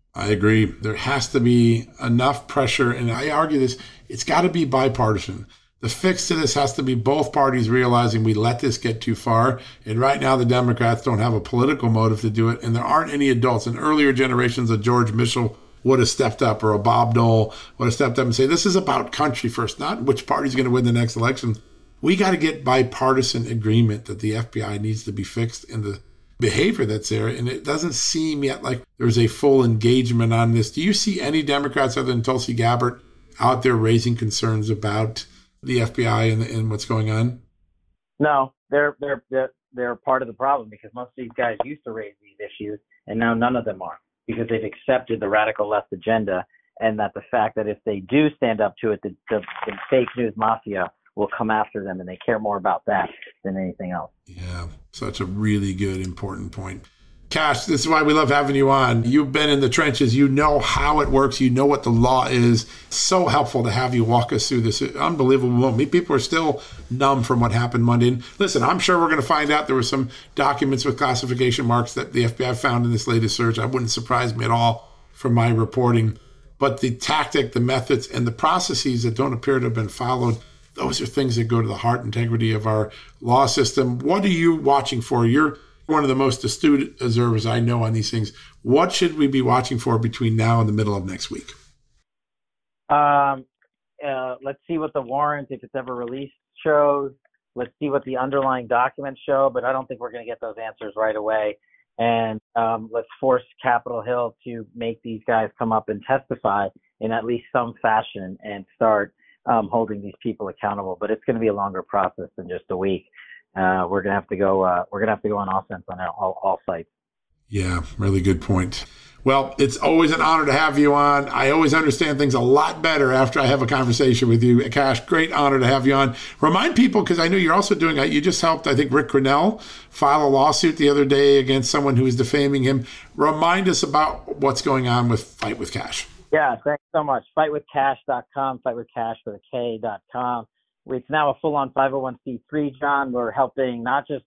I agree. There has to be enough pressure, and I argue this, it's got to be bipartisan. The fix to this has to be both parties realizing we let this get too far. And right now, the Democrats don't have a political motive to do it. And there aren't any adults. In earlier generations, a George Mitchell would have stepped up, or a Bob Dole would have stepped up and say, this is about country first, not which party's going to win the next election. We got to get bipartisan agreement that the FBI needs to be fixed in the behavior that's there. And it doesn't seem yet like there's a full engagement on this. Do you see any Democrats other than Tulsi Gabbard out there raising concerns about the FBI and what's going on? No, they're part of the problem, because most of these guys used to raise these issues, and now none of them are, because they've accepted the radical left agenda, and that the fact that if they do stand up to it, the fake news mafia will come after them, and they care more about that than anything else. Yeah, such a really good, important point. Kash, this is why we love having you on. You've been in the trenches. You know how it works. You know what the law is. So helpful to have you walk us through this unbelievable moment. People are still numb from what happened Monday. And listen, I'm sure we're going to find out there were some documents with classification marks that the FBI found in this latest search. That wouldn't surprise me at all from my reporting. But the tactic, the methods, and the processes that don't appear to have been followed, those are things that go to the heart integrity of our law system. What are you watching for? You're one of the most astute observers I know on these things. What should we be watching for between now and the middle of next week? Let's see what the warrant, if it's ever released, shows. Let's see what the underlying documents show, but I don't think we're going to get those answers right away. And let's force Capitol Hill to make these guys come up and testify in at least some fashion and start holding these people accountable. But it's going to be a longer process than just a week. We're gonna have to go. We're gonna have to go on offense on all sides. Yeah, really good point. Well, it's always an honor to have you on. I always understand things a lot better after I have a conversation with you. Kash, great honor to have you on. Remind people, because I know you're also doing. You just helped, I think, Rick Grinnell file a lawsuit the other day against someone who was defaming him. Remind us about what's going on with Fight with Kash. Yeah, thanks so much. Fightwithkash.com. Fightwithkash with a K.com. It's now a full-on 501c3, John. We're helping not just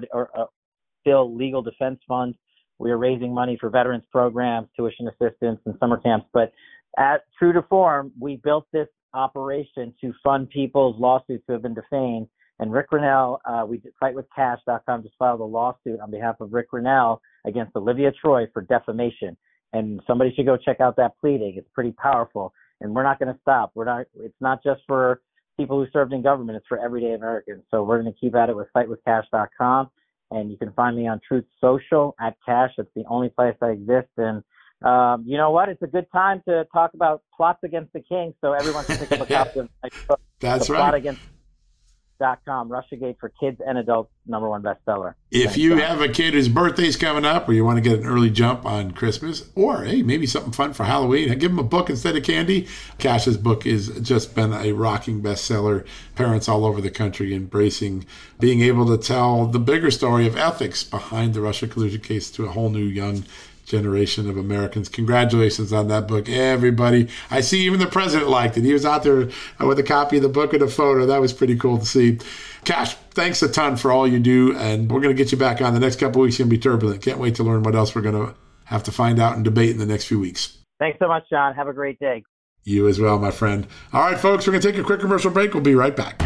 build legal defense funds. We are raising money for veterans programs, tuition assistance, and summer camps. But true to form, we built this operation to fund people's lawsuits who have been defamed. And Rick Grinnell, Fightwithkash.com just filed a lawsuit on behalf of Rick Grinnell against Olivia Troy for defamation. And somebody should go check out that pleading. It's pretty powerful. And we're not going to stop. It's not just for people who served in government, it's for everyday Americans. So we're going to keep at it with fightwithkash.com. And you can find me on Truth Social @Kash. That's the only place I exist. And you know what? It's a good time to talk about plots against the king. So everyone can pick up a copy of my book. That's right. Plot Against Russiagate for kids and adults, #1 bestseller. If you have a kid whose birthday's coming up, or you want to get an early jump on Christmas, or hey, maybe something fun for Halloween, give them a book instead of candy. Kash's book has just been a rocking bestseller. Parents all over the country embracing being able to tell the bigger story of ethics behind the Russia collusion case to a whole new young generation of Americans. Congratulations on that book, everybody. I see even the president liked it. He was out there with a copy of the book and a photo. That was pretty cool to see. Kash, thanks a ton for all you do, and we're going to get you back on. The next couple of weeks going to be turbulent. Can't wait to learn what else we're going to have to find out and debate in the next few weeks. Thanks so much, John. Have a great day. You as well, my friend. All right, folks, we're going to take a quick commercial break. We'll be right back.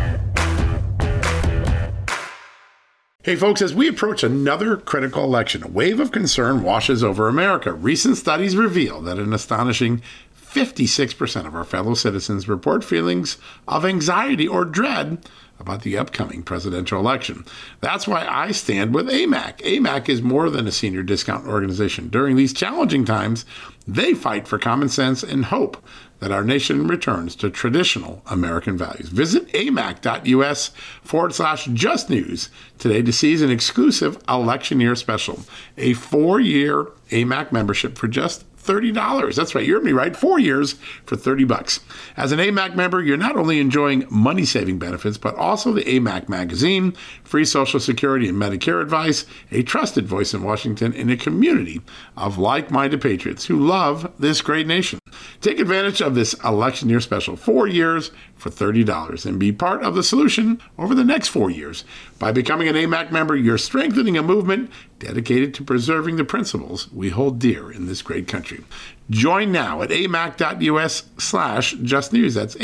Hey folks, as we approach another critical election, a wave of concern washes over America. Recent studies reveal that an astonishing 56% of our fellow citizens report feelings of anxiety or dread about the upcoming presidential election. That's why I stand with AMAC. AMAC is more than a senior discount organization. During these challenging times, they fight for common sense and hope that our nation returns to traditional American values. Visit amac.us/justnews today to seize an exclusive election year special, a 4-year AMAC membership for just $30. That's right. You heard me right. 4 years for $30. As an AMAC member, you're not only enjoying money-saving benefits, but also the AMAC magazine, free Social Security and Medicare advice, a trusted voice in Washington, and a community of like-minded patriots who love this great nation. Take advantage of this election year special, 4 years for $30, and be part of the solution over the next 4 years. By becoming an AMAC member, you're strengthening a movement dedicated to preserving the principles we hold dear in this great country. Join now at amac.us/justnews. That's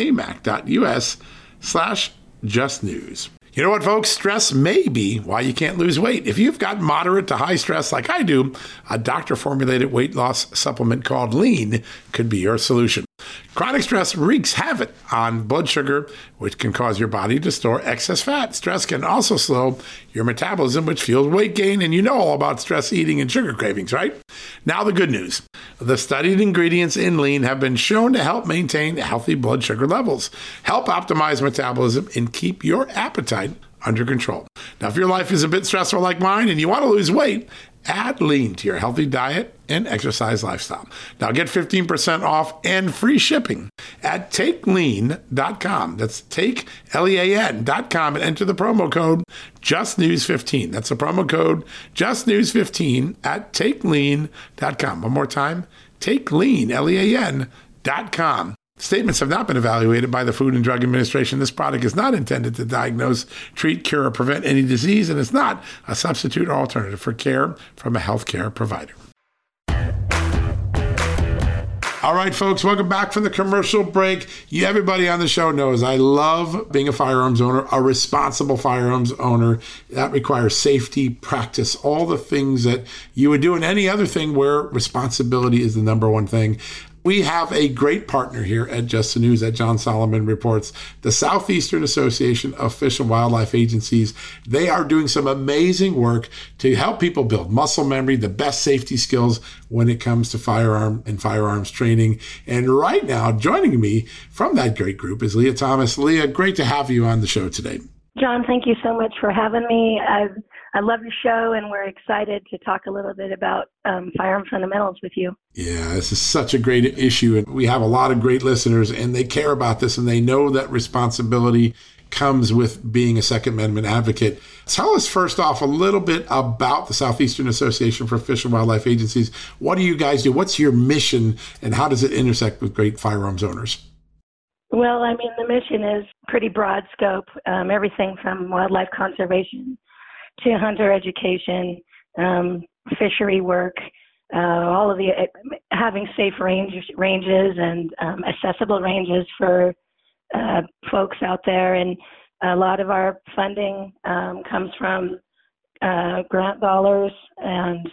amac.us/justnews. You know what, folks? Stress may be why you can't lose weight. If you've got moderate to high stress like I do, a doctor-formulated weight loss supplement called Lean could be your solution. Chronic stress wreaks havoc on blood sugar, which can cause your body to store excess fat. Stress can also slow your metabolism, which fuels weight gain, and you know all about stress eating and sugar cravings, right? Now the good news. The studied ingredients in Lean have been shown to help maintain healthy blood sugar levels, help optimize metabolism, and keep your appetite under control. Now, if your life is a bit stressful like mine and you want to lose weight, add Lean to your healthy diet and exercise lifestyle. Now get 15% off and free shipping at takelean.com. That's takelean.com and enter the promo code JustNews15. That's the promo code JustNews15 at takelean.com. One more time, takelean.com. Statements have not been evaluated by the Food and Drug Administration. This product is not intended to diagnose, treat, cure, or prevent any disease, and is not a substitute or alternative for care from a healthcare provider. All right, folks, welcome back from the commercial break. Everybody on the show knows I love being a firearms owner, a responsible firearms owner. That requires safety, practice, all the things that you would do in any other thing where responsibility is the number one thing. We have a great partner here at Just the News, that John Solomon reports, the Southeastern Association of Fish and Wildlife Agencies. They are doing some amazing work to help people build muscle memory, the best safety skills when it comes to firearms training. And right now, joining me from that great group is Leah Thomas. Leah, great to have you on the show today. John, thank you so much for having me. I love your show, and we're excited to talk a little bit about firearm fundamentals with you. Yeah, this is such a great issue, and we have a lot of great listeners, and they care about this, and they know that responsibility comes with being a Second Amendment advocate. Tell us first off a little bit about the Southeastern Association for Fish and Wildlife Agencies. What do you guys do? What's your mission, and how does it intersect with great firearms owners? Well, I mean, the mission is pretty broad scope, everything from wildlife conservation to hunter education, fishery work, all of the having safe ranges and accessible ranges for folks out there. And a lot of our funding comes from grant dollars and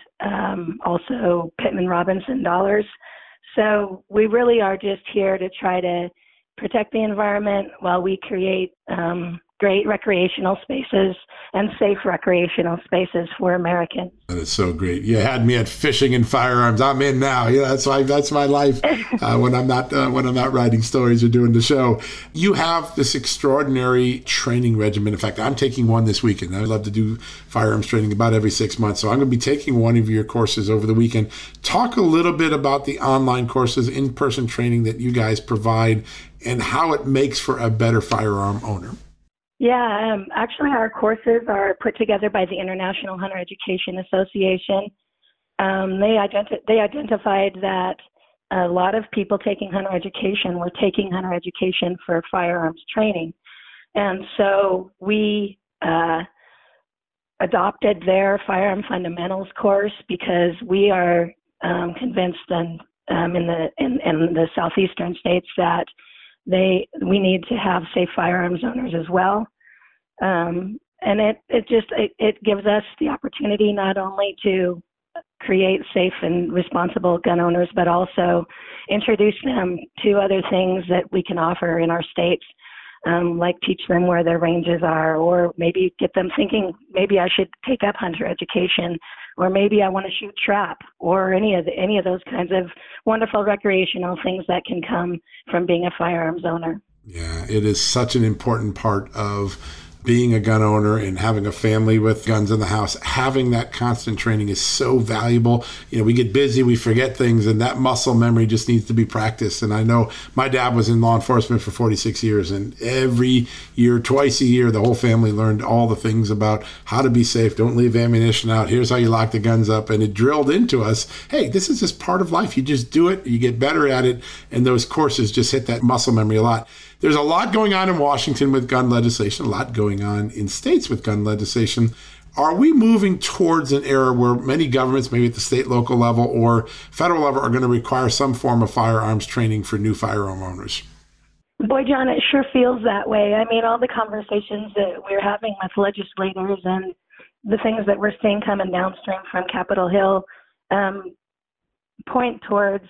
also Pittman Robinson dollars. So we really are just here to try to protect the environment while we create great recreational spaces and safe recreational spaces for Americans. That is so great. You had me at fishing and firearms. I'm in now. Yeah, that's my life when I'm not writing stories or doing the show. You have this extraordinary training regimen. In fact, I'm taking one this weekend. I love to do firearms training about every 6 months. So I'm going to be taking one of your courses over the weekend. Talk a little bit about the online courses, in-person training that you guys provide, and how it makes for a better firearm owner. Yeah, actually our courses are put together by the International Hunter Education Association. They identified that a lot of people taking hunter education were taking hunter education for firearms training. And so we adopted their firearm fundamentals course because we are convinced in the southeastern states that we need to have safe firearms owners as well. And it gives us the opportunity not only to create safe and responsible gun owners, but also introduce them to other things that we can offer in our states, like teach them where their ranges are, or maybe get them thinking, maybe I should take up hunter education, or maybe I want to shoot trap, or any of those kinds of wonderful recreational things that can come from being a firearms owner. Yeah, it is such an important part of being a gun owner and having a family with guns in the house, having that constant training is so valuable. We get busy, we forget things, and that muscle memory just needs to be practiced. And I know my dad was in law enforcement for 46 years, and every year, twice a year, the whole family learned all the things about how to be safe. Don't leave ammunition out. Here's how you lock the guns up. And it drilled into us, hey, this is just part of life. You just do it, you get better at it, and those courses just hit that muscle memory a lot. There's a lot going on in Washington with gun legislation, a lot going on in states with gun legislation. Are we moving towards an era where many governments, maybe at the state, local level, or federal level, are going to require some form of firearms training for new firearm owners? Boy, John, it sure feels that way. I mean, all the conversations that we're having with legislators and the things that we're seeing coming downstream from Capitol Hill point towards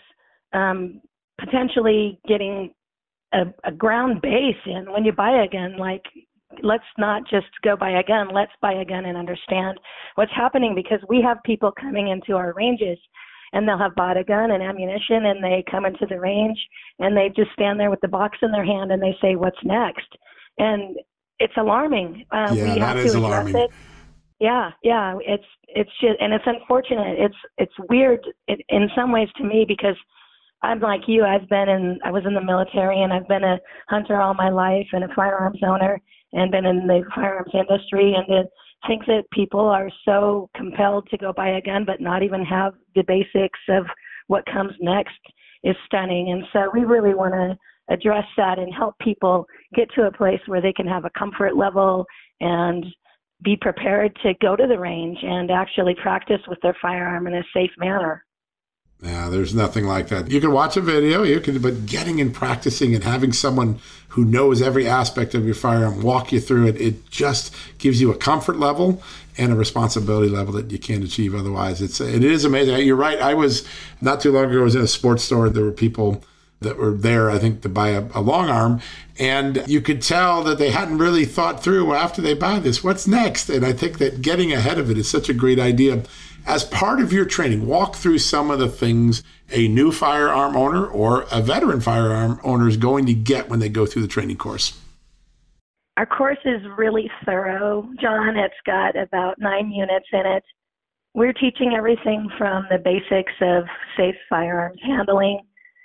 potentially getting a ground base in when you buy a gun. Like, let's not just go buy a gun, let's buy a gun and understand what's happening, because we have people coming into our ranges and they'll have bought a gun and ammunition, and they come into the range and they just stand there with the box in their hand and they say, what's next? And it's alarming. We have to address it. Yeah. It's just, and it's unfortunate. It's weird in some ways to me, because I'm like you. I was in the military, and I've been a hunter all my life and a firearms owner, and been in the firearms industry. And to think that people are so compelled to go buy a gun but not even have the basics of what comes next is stunning. And so we really want to address that and help people get to a place where they can have a comfort level and be prepared to go to the range and actually practice with their firearm in a safe manner. Yeah, there's nothing like that. You can watch a video, but getting and practicing and having someone who knows every aspect of your firearm walk you through it, it just gives you a comfort level and a responsibility level that you can't achieve otherwise. It is amazing. You're right. I was, not too long ago, I was in a sports store. There were people that were there, I think, to buy a long arm. And you could tell that they hadn't really thought through, after they buy this, what's next? And I think that getting ahead of it is such a great idea. As part of your training, walk through some of the things a new firearm owner or a veteran firearm owner is going to get when they go through the training course. Our course is really thorough, John. It's got about 9 units in it. We're teaching everything from the basics of safe firearms handling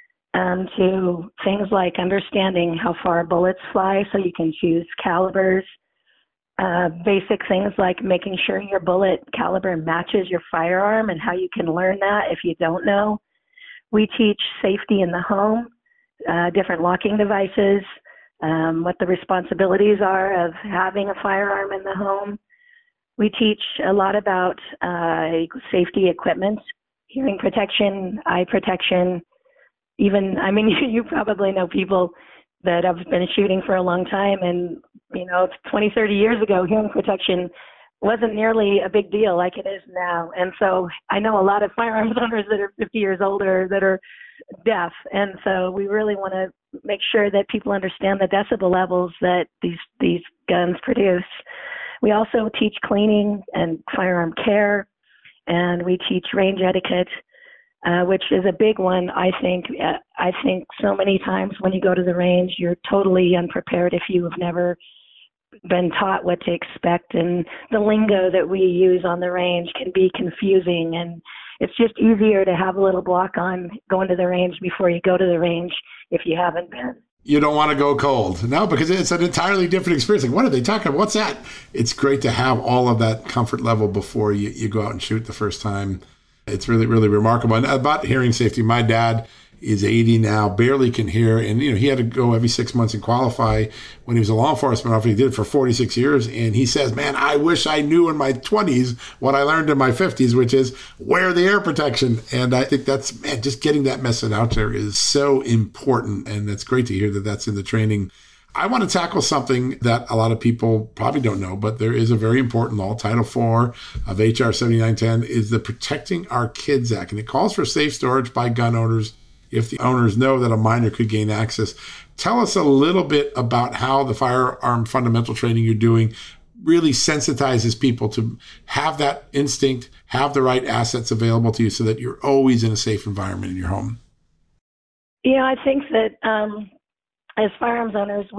to things like understanding how far bullets fly so you can choose calibers. Basic things like making sure your bullet caliber matches your firearm and how you can learn that if you don't know. We teach safety in the home, different locking devices, what the responsibilities are of having a firearm in the home. We teach a lot about safety equipment, hearing protection, eye protection. You probably know people that have been shooting for a long time, and 20, 30 years ago, hearing protection wasn't nearly a big deal like it is now. And so I know a lot of firearms owners that are 50 years older that are deaf. And so we really want to make sure that people understand the decibel levels that these guns produce. We also teach cleaning and firearm care, and we teach range etiquette, which is a big one. I think so many times when you go to the range, you're totally unprepared if you have never been taught what to expect, and the lingo that we use on the range can be confusing, and it's just easier to have a little block on going to the range before you go to the range if you haven't been. You don't want to go cold. No, because it's an entirely different experience. Like, what are they talking about? What's that? It's great to have all of that comfort level before you go out and shoot the first time. It's really, really remarkable. And about hearing safety, my dad is 80 now, barely can hear. And, he had to go every 6 months and qualify when he was a law enforcement officer. He did it for 46 years. And he says, man, I wish I knew in my 20s what I learned in my 50s, which is wear the ear protection. And I think just getting that message out there is so important. And it's great to hear that that's in the training. I want to tackle something that a lot of people probably don't know, but there is a very important law. Title IV of HR 7910 is the Protecting Our Kids Act. And it calls for safe storage by gun owners if the owners know that a minor could gain access. Tell us a little bit about how the firearm fundamental training you're doing really sensitizes people to have that instinct, have the right assets available to you so that you're always in a safe environment in your home. I think that as firearms owners, we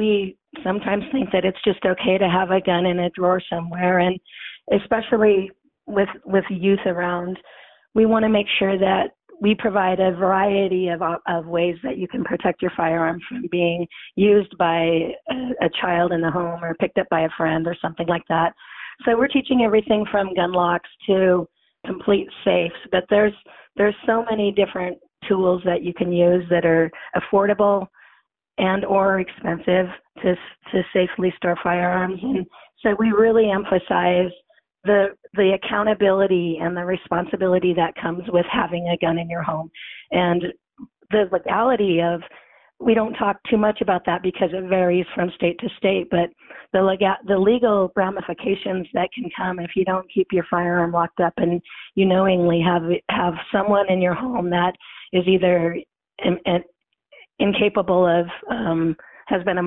sometimes think that it's just okay to have a gun in a drawer somewhere, and especially with youth around, we want to make sure that we provide a variety of ways that you can protect your firearm from being used by a child in the home or picked up by a friend or something like that. So we're teaching everything from gun locks to complete safes, but there's so many different tools that you can use that are affordable and or expensive to safely store firearms. And so we really emphasize the accountability and the responsibility that comes with having a gun in your home. And the legality of, we don't talk too much about that because it varies from state to state, but the legal ramifications that can come if you don't keep your firearm locked up and you knowingly have someone in your home that is either incapable of, has an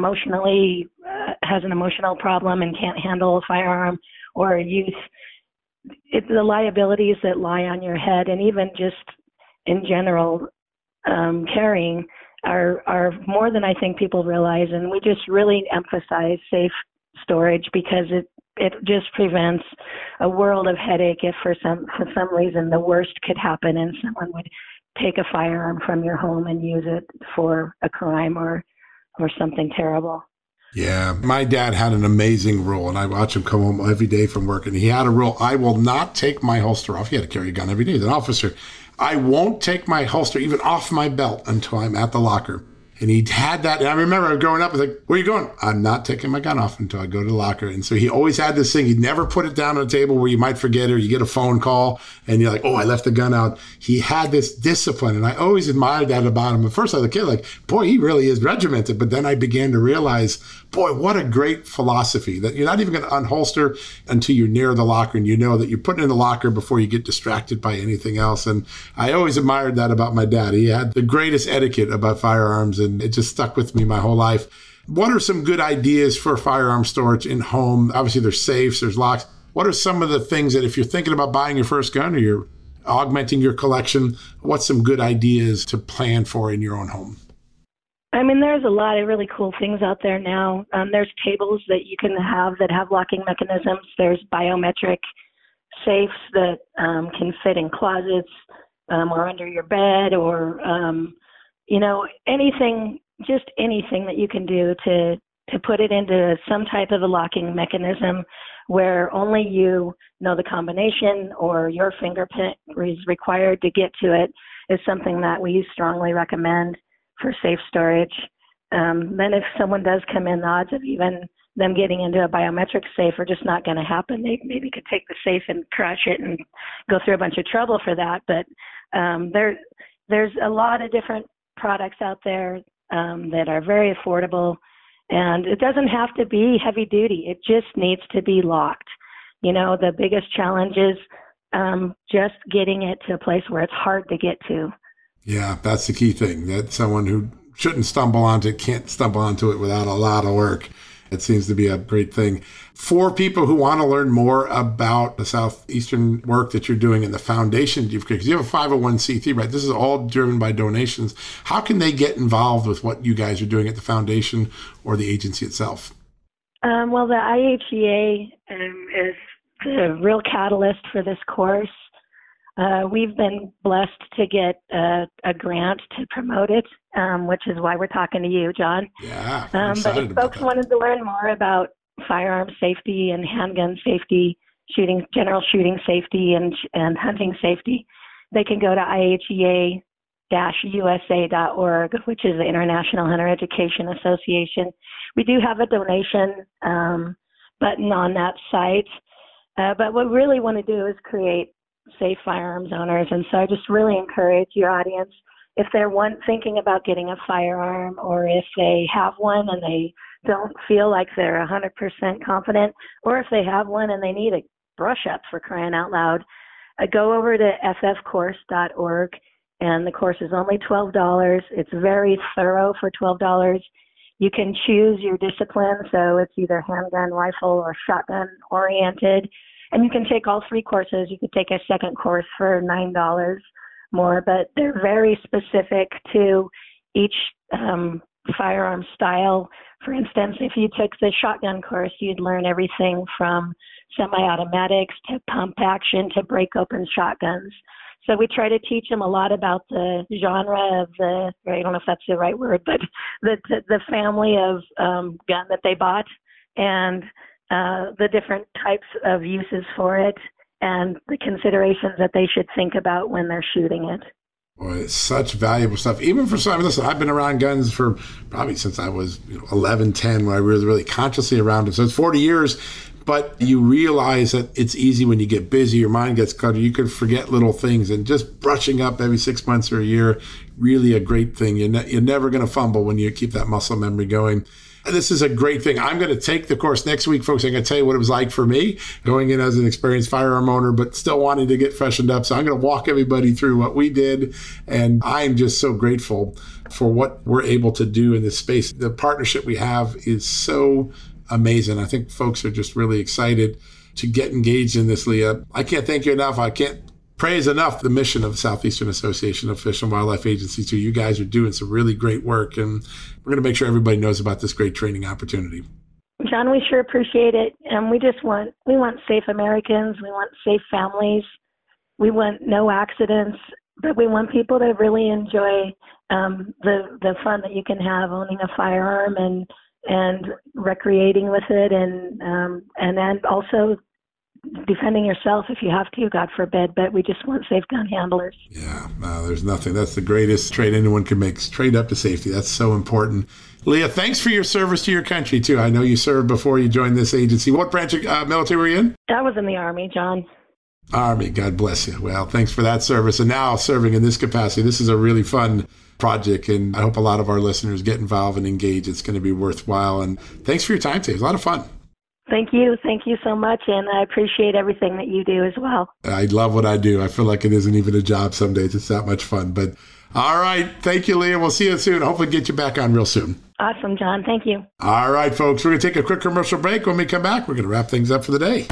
emotional problem and can't handle a firearm, or a youth, the liabilities that lie on your head, and even just in general carrying are more than I think people realize. And we just really emphasize safe storage because it just prevents a world of headache if for some reason the worst could happen and someone would take a firearm from your home and use it for a crime or something terrible. Yeah, my dad had an amazing rule, and I watch him come home every day from work, and he had a rule: I will not take my holster off. He had to carry a gun every day as an officer. I won't take my holster even off my belt until I'm at the locker. And he had that. And I remember growing up, I was like, where are you going? I'm not taking my gun off until I go to the locker. And so he always had this thing. He'd never put it down on a table where you might forget it, or you get a phone call and you're like, oh, I left the gun out. He had this discipline. And I always admired that about him. At first, I was a kid, like, boy, he really is regimented. But then I began to realize, boy, what a great philosophy that you're not even going to unholster until you're near the locker and you know that you're putting it in the locker before you get distracted by anything else. And I always admired that about my dad. He had the greatest etiquette about firearms, and it just stuck with me my whole life. What are some good ideas for firearm storage in home? Obviously, there's safes, there's locks. What are some of the things that if you're thinking about buying your first gun or you're augmenting your collection, what's some good ideas to plan for in your own home? I mean, there's a lot of really cool things out there now. There's tables that you can have that have locking mechanisms. There's biometric safes that can fit in closets or under your bed, or, anything, just anything that you can do to put it into some type of a locking mechanism where only you know the combination or your fingerprint is required to get to it is something that we strongly recommend for safe storage. Then if someone does come in, the odds of even them getting into a biometric safe are just not going to happen. They maybe could take the safe and crash it and go through a bunch of trouble for that. But there's a lot of different products out there that are very affordable, and it doesn't have to be heavy duty. It just needs to be locked. The biggest challenge is just getting it to a place where it's hard to get to. Yeah, that's the key thing, that someone who shouldn't stumble onto it can't stumble onto it without a lot of work. It seems to be a great thing. For people who want to learn more about the Southeastern work that you're doing in the foundation, because you have a 501c3, right? This is all driven by donations. How can they get involved with what you guys are doing at the foundation or the agency itself? Well, the IHEA is the real catalyst for this course. We've been blessed to get a grant to promote it, which is why we're talking to you, John. Yeah, but if folks wanted to learn more about firearm safety and handgun safety, general shooting safety and hunting safety, they can go to IHEA-USA.org, which is the International Hunter Education Association. We do have a donation button on that site, but what we really want to do is create safe firearms owners. And so I just really encourage your audience, if they're thinking about getting a firearm, or if they have one and they don't feel like they're 100% confident, or if they have one and they need a brush up, for crying out loud, go over to ffcourse.org, and the course is only $12. It's very thorough for $12. You can choose your discipline, so it's either handgun, rifle, or shotgun oriented. And you can take all three courses. You could take a second course for $9 more, but they're very specific to each firearm style. For instance, if you took the shotgun course, you'd learn everything from semi-automatics to pump action to break open shotguns. So we try to teach them a lot about the genre of I don't know if that's the right word, but the family of gun that they bought and the different types of uses for it and the considerations that they should think about when they're shooting it. Boy, it's such valuable stuff. Even for some, listen, I've been around guns for probably since I was 11, 10, when I was really consciously around them. So it's 40 years, but you realize that it's easy when you get busy, your mind gets cluttered, you can forget little things, and just brushing up every 6 months or a year, really a great thing. You're never going to fumble when you keep that muscle memory going. This is a great thing. I'm going to take the course next week, folks. I'm going to tell you what it was like for me going in as an experienced firearm owner, but still wanting to get freshened up. So I'm going to walk everybody through what we did. And I'm just so grateful for what we're able to do in this space. The partnership we have is so amazing. I think folks are just really excited to get engaged in this, Leah. I can't thank you enough. I can't praise enough the mission of the Southeastern Association of Fish and Wildlife Agencies too. You guys are doing some really great work, and we're going to make sure everybody knows about this great training opportunity. John, we sure appreciate it. And we want safe Americans. We want safe families. We want no accidents, but we want people to really enjoy the fun that you can have owning a firearm and recreating with it, and then also defending yourself if you have to, God forbid, but we just want safe gun handlers. Yeah, no, there's nothing. That's the greatest trade anyone can make, trade up to safety. That's so important. Leah, thanks for your service to your country, too. I know you served before you joined this agency. What branch of military were you in? I was in the Army, John. Army, God bless you. Well, thanks for that service. And now serving in this capacity, this is a really fun project, and I hope a lot of our listeners get involved and engage. It's going to be worthwhile. And thanks for your time today. It was a lot of fun. Thank you. Thank you so much. And I appreciate everything that you do as well. I love what I do. I feel like it isn't even a job some days. It's that much fun. But all right. Thank you, Leah. We'll see you soon. Hopefully get you back on real soon. Awesome, John. Thank you. All right, folks. We're going to take a quick commercial break. When we come back, we're going to wrap things up for the day.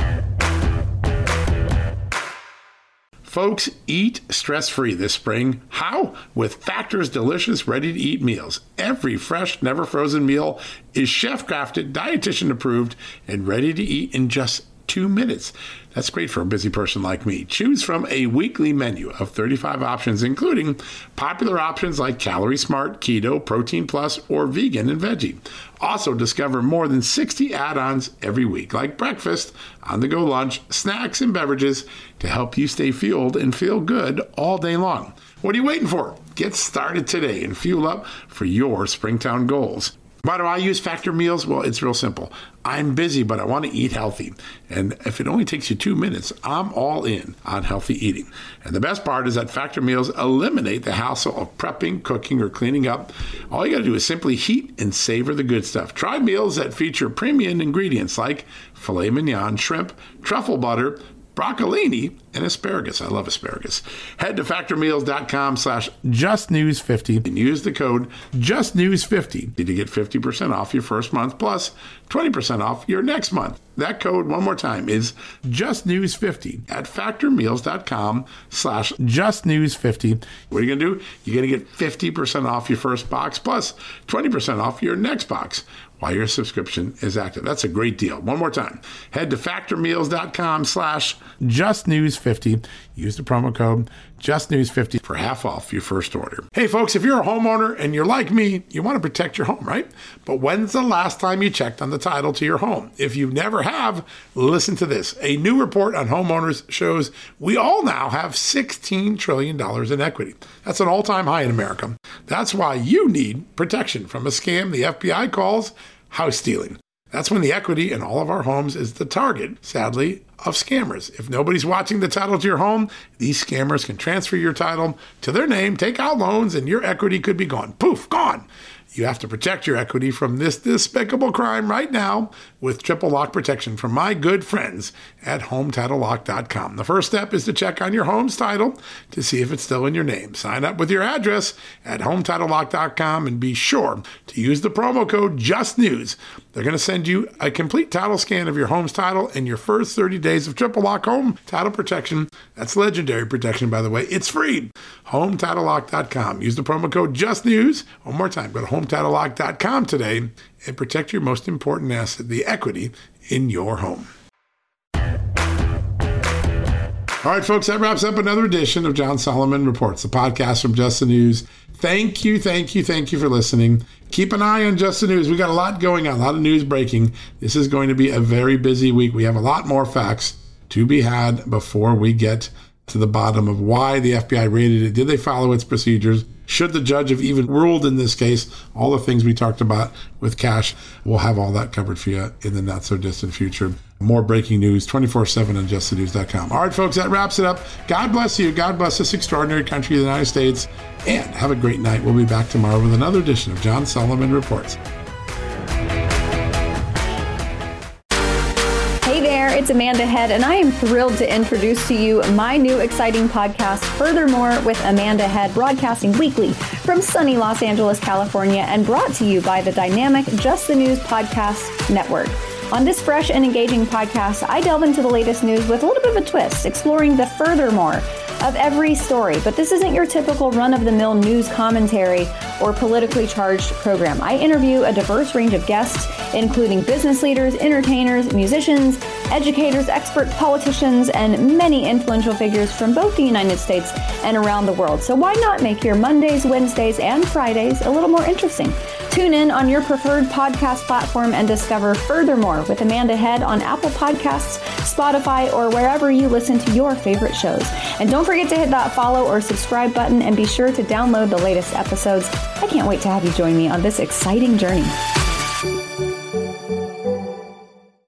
Folks, eat stress-free this spring. How? With Factor's delicious, ready-to-eat meals. Every fresh, never frozen meal is chef-crafted, dietitian-approved, and ready to eat in just 2 minutes. That's great for a busy person like me. Choose from a weekly menu of 35 options, including popular options like Calorie Smart, Keto, Protein Plus, or Vegan and Veggie. Also discover more than 60 add-ons every week, like breakfast, on-the-go lunch, snacks, and beverages to help you stay fueled and feel good all day long. What are you waiting for? Get started today and fuel up for your Springtown goals. Why do I use Factor meals? Well, it's real simple. I'm busy, but I want to eat healthy. And if it only takes you 2 minutes, I'm all in on healthy eating. And the best part is that Factor meals eliminate the hassle of prepping, cooking, or cleaning up. All you got to do is simply heat and savor the good stuff. Try meals that feature premium ingredients like filet mignon, shrimp, truffle butter, broccolini, and asparagus. I love asparagus. Head to factormeals.com/justnews50 and use the code justnews50 to get 50% off your first month plus 20% off your next month. That code, one more time, is justnews50 at factormeals.com/justnews50. What are you going to do? You're going to get 50% off your first box plus 20% off your next box while your subscription is active. That's a great deal. One more time. Head to factormeals.com/justnews50. Use the promo code JustNews50 for half off your first order. Hey folks, if you're a homeowner and you're like me, you want to protect your home, right? But when's the last time you checked on the title to your home? If you never have, listen to this. A new report on homeowners shows we all now have $16 trillion in equity. That's an all-time high in America. That's why you need protection from a scam the FBI calls house stealing. That's when the equity in all of our homes is the target, sadly, of scammers. If nobody's watching the title to your home, these scammers can transfer your title to their name, take out loans, and your equity could be gone. Poof, gone. You have to protect your equity from this despicable crime right now with triple lock protection from my good friends at HomeTitleLock.com. The first step is to check on your home's title to see if it's still in your name. Sign up with your address at HomeTitleLock.com and be sure to use the promo code JustNews. They're going to send you a complete title scan of your home's title and your first 30 days of triple lock home title protection. That's legendary protection, by the way. It's free. HomeTitleLock.com. Use the promo code JustNews. One more time. Go to HometitleLock.com today and protect your most important asset, the equity in your home. All right, folks, that wraps up another edition of John Solomon Reports, the podcast from Just the News. Thank you for listening. Keep an eye on Just the News. We got a lot going on, a lot of news breaking. This is going to be a very busy week. We have a lot more facts to be had before we get to the bottom of why the FBI raided it. Did they follow its procedures? Should the judge have even ruled in this case? All the things we talked about with Kash. We'll have all that covered for you in the not so distant future. More breaking news 24/7 on justthenews.com. All right, folks, that wraps it up. God bless you. God bless this extraordinary country, the United States. And have a great night. We'll be back tomorrow with another edition of John Solomon Reports. Hey there, it's Amanda Head, and I am thrilled to introduce to you my new exciting podcast, Furthermore with Amanda Head, broadcasting weekly from sunny Los Angeles, California, and brought to you by the dynamic Just the News Podcast Network. On this fresh and engaging podcast, I delve into the latest news with a little bit of a twist, exploring the furthermore of every story. But this isn't your typical run-of-the-mill news commentary or politically charged program. I interview a diverse range of guests, including business leaders, entertainers, musicians, educators, experts, politicians, and many influential figures from both the United States and around the world. So why not make your Mondays, Wednesdays, and Fridays a little more interesting? Tune in on your preferred podcast platform and discover Furthermore with Amanda Head on Apple Podcasts, Spotify, or wherever you listen to your favorite shows. And don't forget to hit that follow or subscribe button and be sure to download the latest episodes. I can't wait to have you join me on this exciting journey.